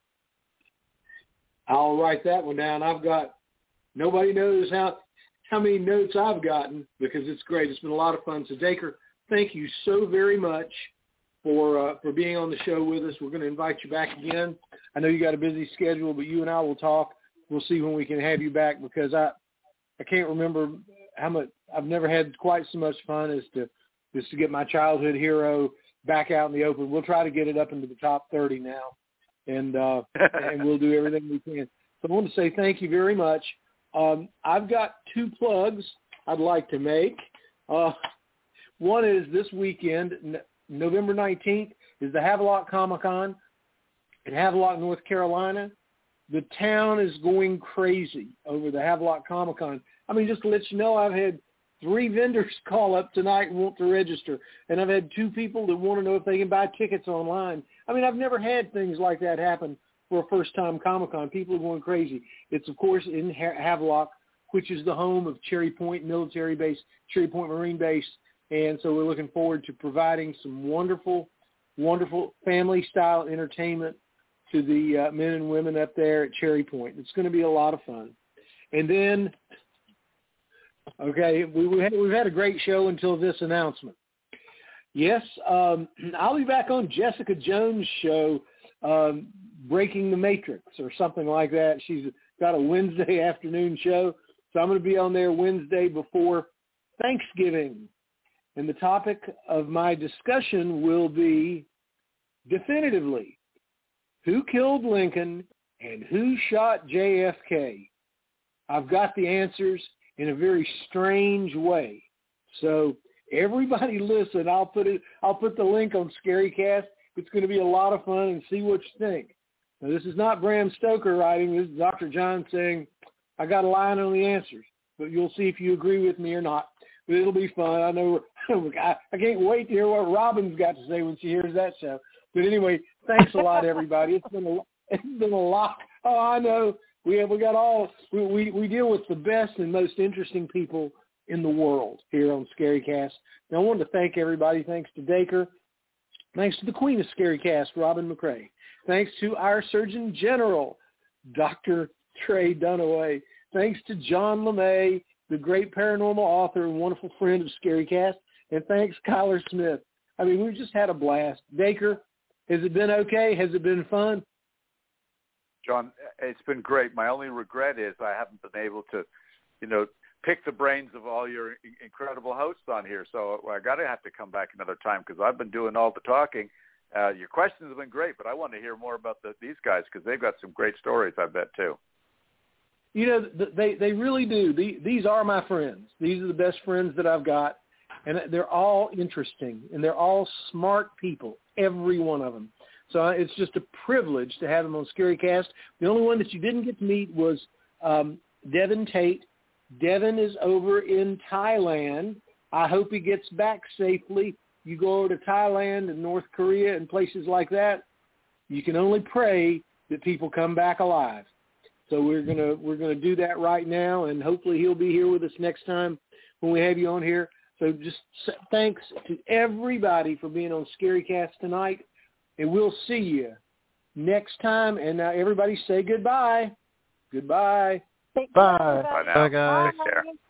I'll write that one down. Nobody knows how many notes I've gotten because it's great. It's been a lot of fun. So, Dacre, thank you so very much for being on the show with us. We're going to invite you back again. I know you got a busy schedule, but you and I will talk. We'll see when we can have you back because I can't remember how much. I've never had quite so much fun as to get my childhood hero back out in the open. We'll try to get it up into the top 30 now, and we'll do everything we can. So I want to say thank you very much. I've got 2 plugs I'd like to make. One is this weekend, November 19th, is the Havelock Comic-Con in Havelock, North Carolina. The town is going crazy over the Havelock Comic-Con. I mean, just to let you know, I've had 3 vendors call up tonight and want to register, and I've had 2 people that want to know if they can buy tickets online. I mean, I've never had things like that happen for a first-time Comic-Con. People are going crazy. It's, of course, in Havelock, which is the home of Cherry Point Military Base, Cherry Point Marine Base. And so we're looking forward to providing some wonderful, wonderful family-style entertainment to the men and women up there at Cherry Point. It's going to be a lot of fun. And then Okay, we've had a great show until this announcement. Yes, I'll be back on Jessica Jones' show, Breaking the Matrix or something like that. She's got a Wednesday afternoon show, so I'm going to be on there Wednesday before Thanksgiving. And the topic of my discussion will be definitively who killed Lincoln and who shot JFK. I've got the answers in a very strange way. So everybody listen. I'll put the link on Scarycast. It's going to be a lot of fun, and see what you think. Now, this is not Bram Stoker writing. This is Dr. John saying, I got a line on the answers, but you'll see if you agree with me or not. But it'll be fun. I know. I can't wait to hear what Robin's got to say when she hears that show. But anyway, thanks a lot, everybody. It's been a lot. Oh, I know. We deal with the best and most interesting people in the world here on Scarycast. Now, I wanted to thank everybody. Thanks to Dacre. Thanks to the Queen of Scarycast, Robin McCrae. Thanks to our Surgeon General, Dr. Trey Dunaway. Thanks to John LeMay, the great paranormal author and wonderful friend of Scarycast. And thanks, Kyler Smith. I mean, we've just had a blast. Dacre, has it been okay? Has it been fun? John, it's been great. My only regret is I haven't been able to, pick the brains of all your incredible hosts on here. So I have to come back another time because I've been doing all the talking. Your questions have been great, but I want to hear more about these guys because they've got some great stories, I bet, too. They really do. These are my friends. These are the best friends that I've got, and they're all interesting, and they're all smart people, every one of them. So it's just a privilege to have them on Scarycast. The only one that you didn't get to meet was Devin Tate. Devin is over in Thailand. I hope he gets back safely. You go over to Thailand and North Korea and places like that, you can only pray that people come back alive. So we're gonna do that right now, and hopefully he'll be here with us next time when we have you on here. So just thanks to everybody for being on Scarycast tonight. And we'll see you next time. And now everybody say goodbye. Goodbye. Bye. Bye. Bye now. Bye, guys. Take care.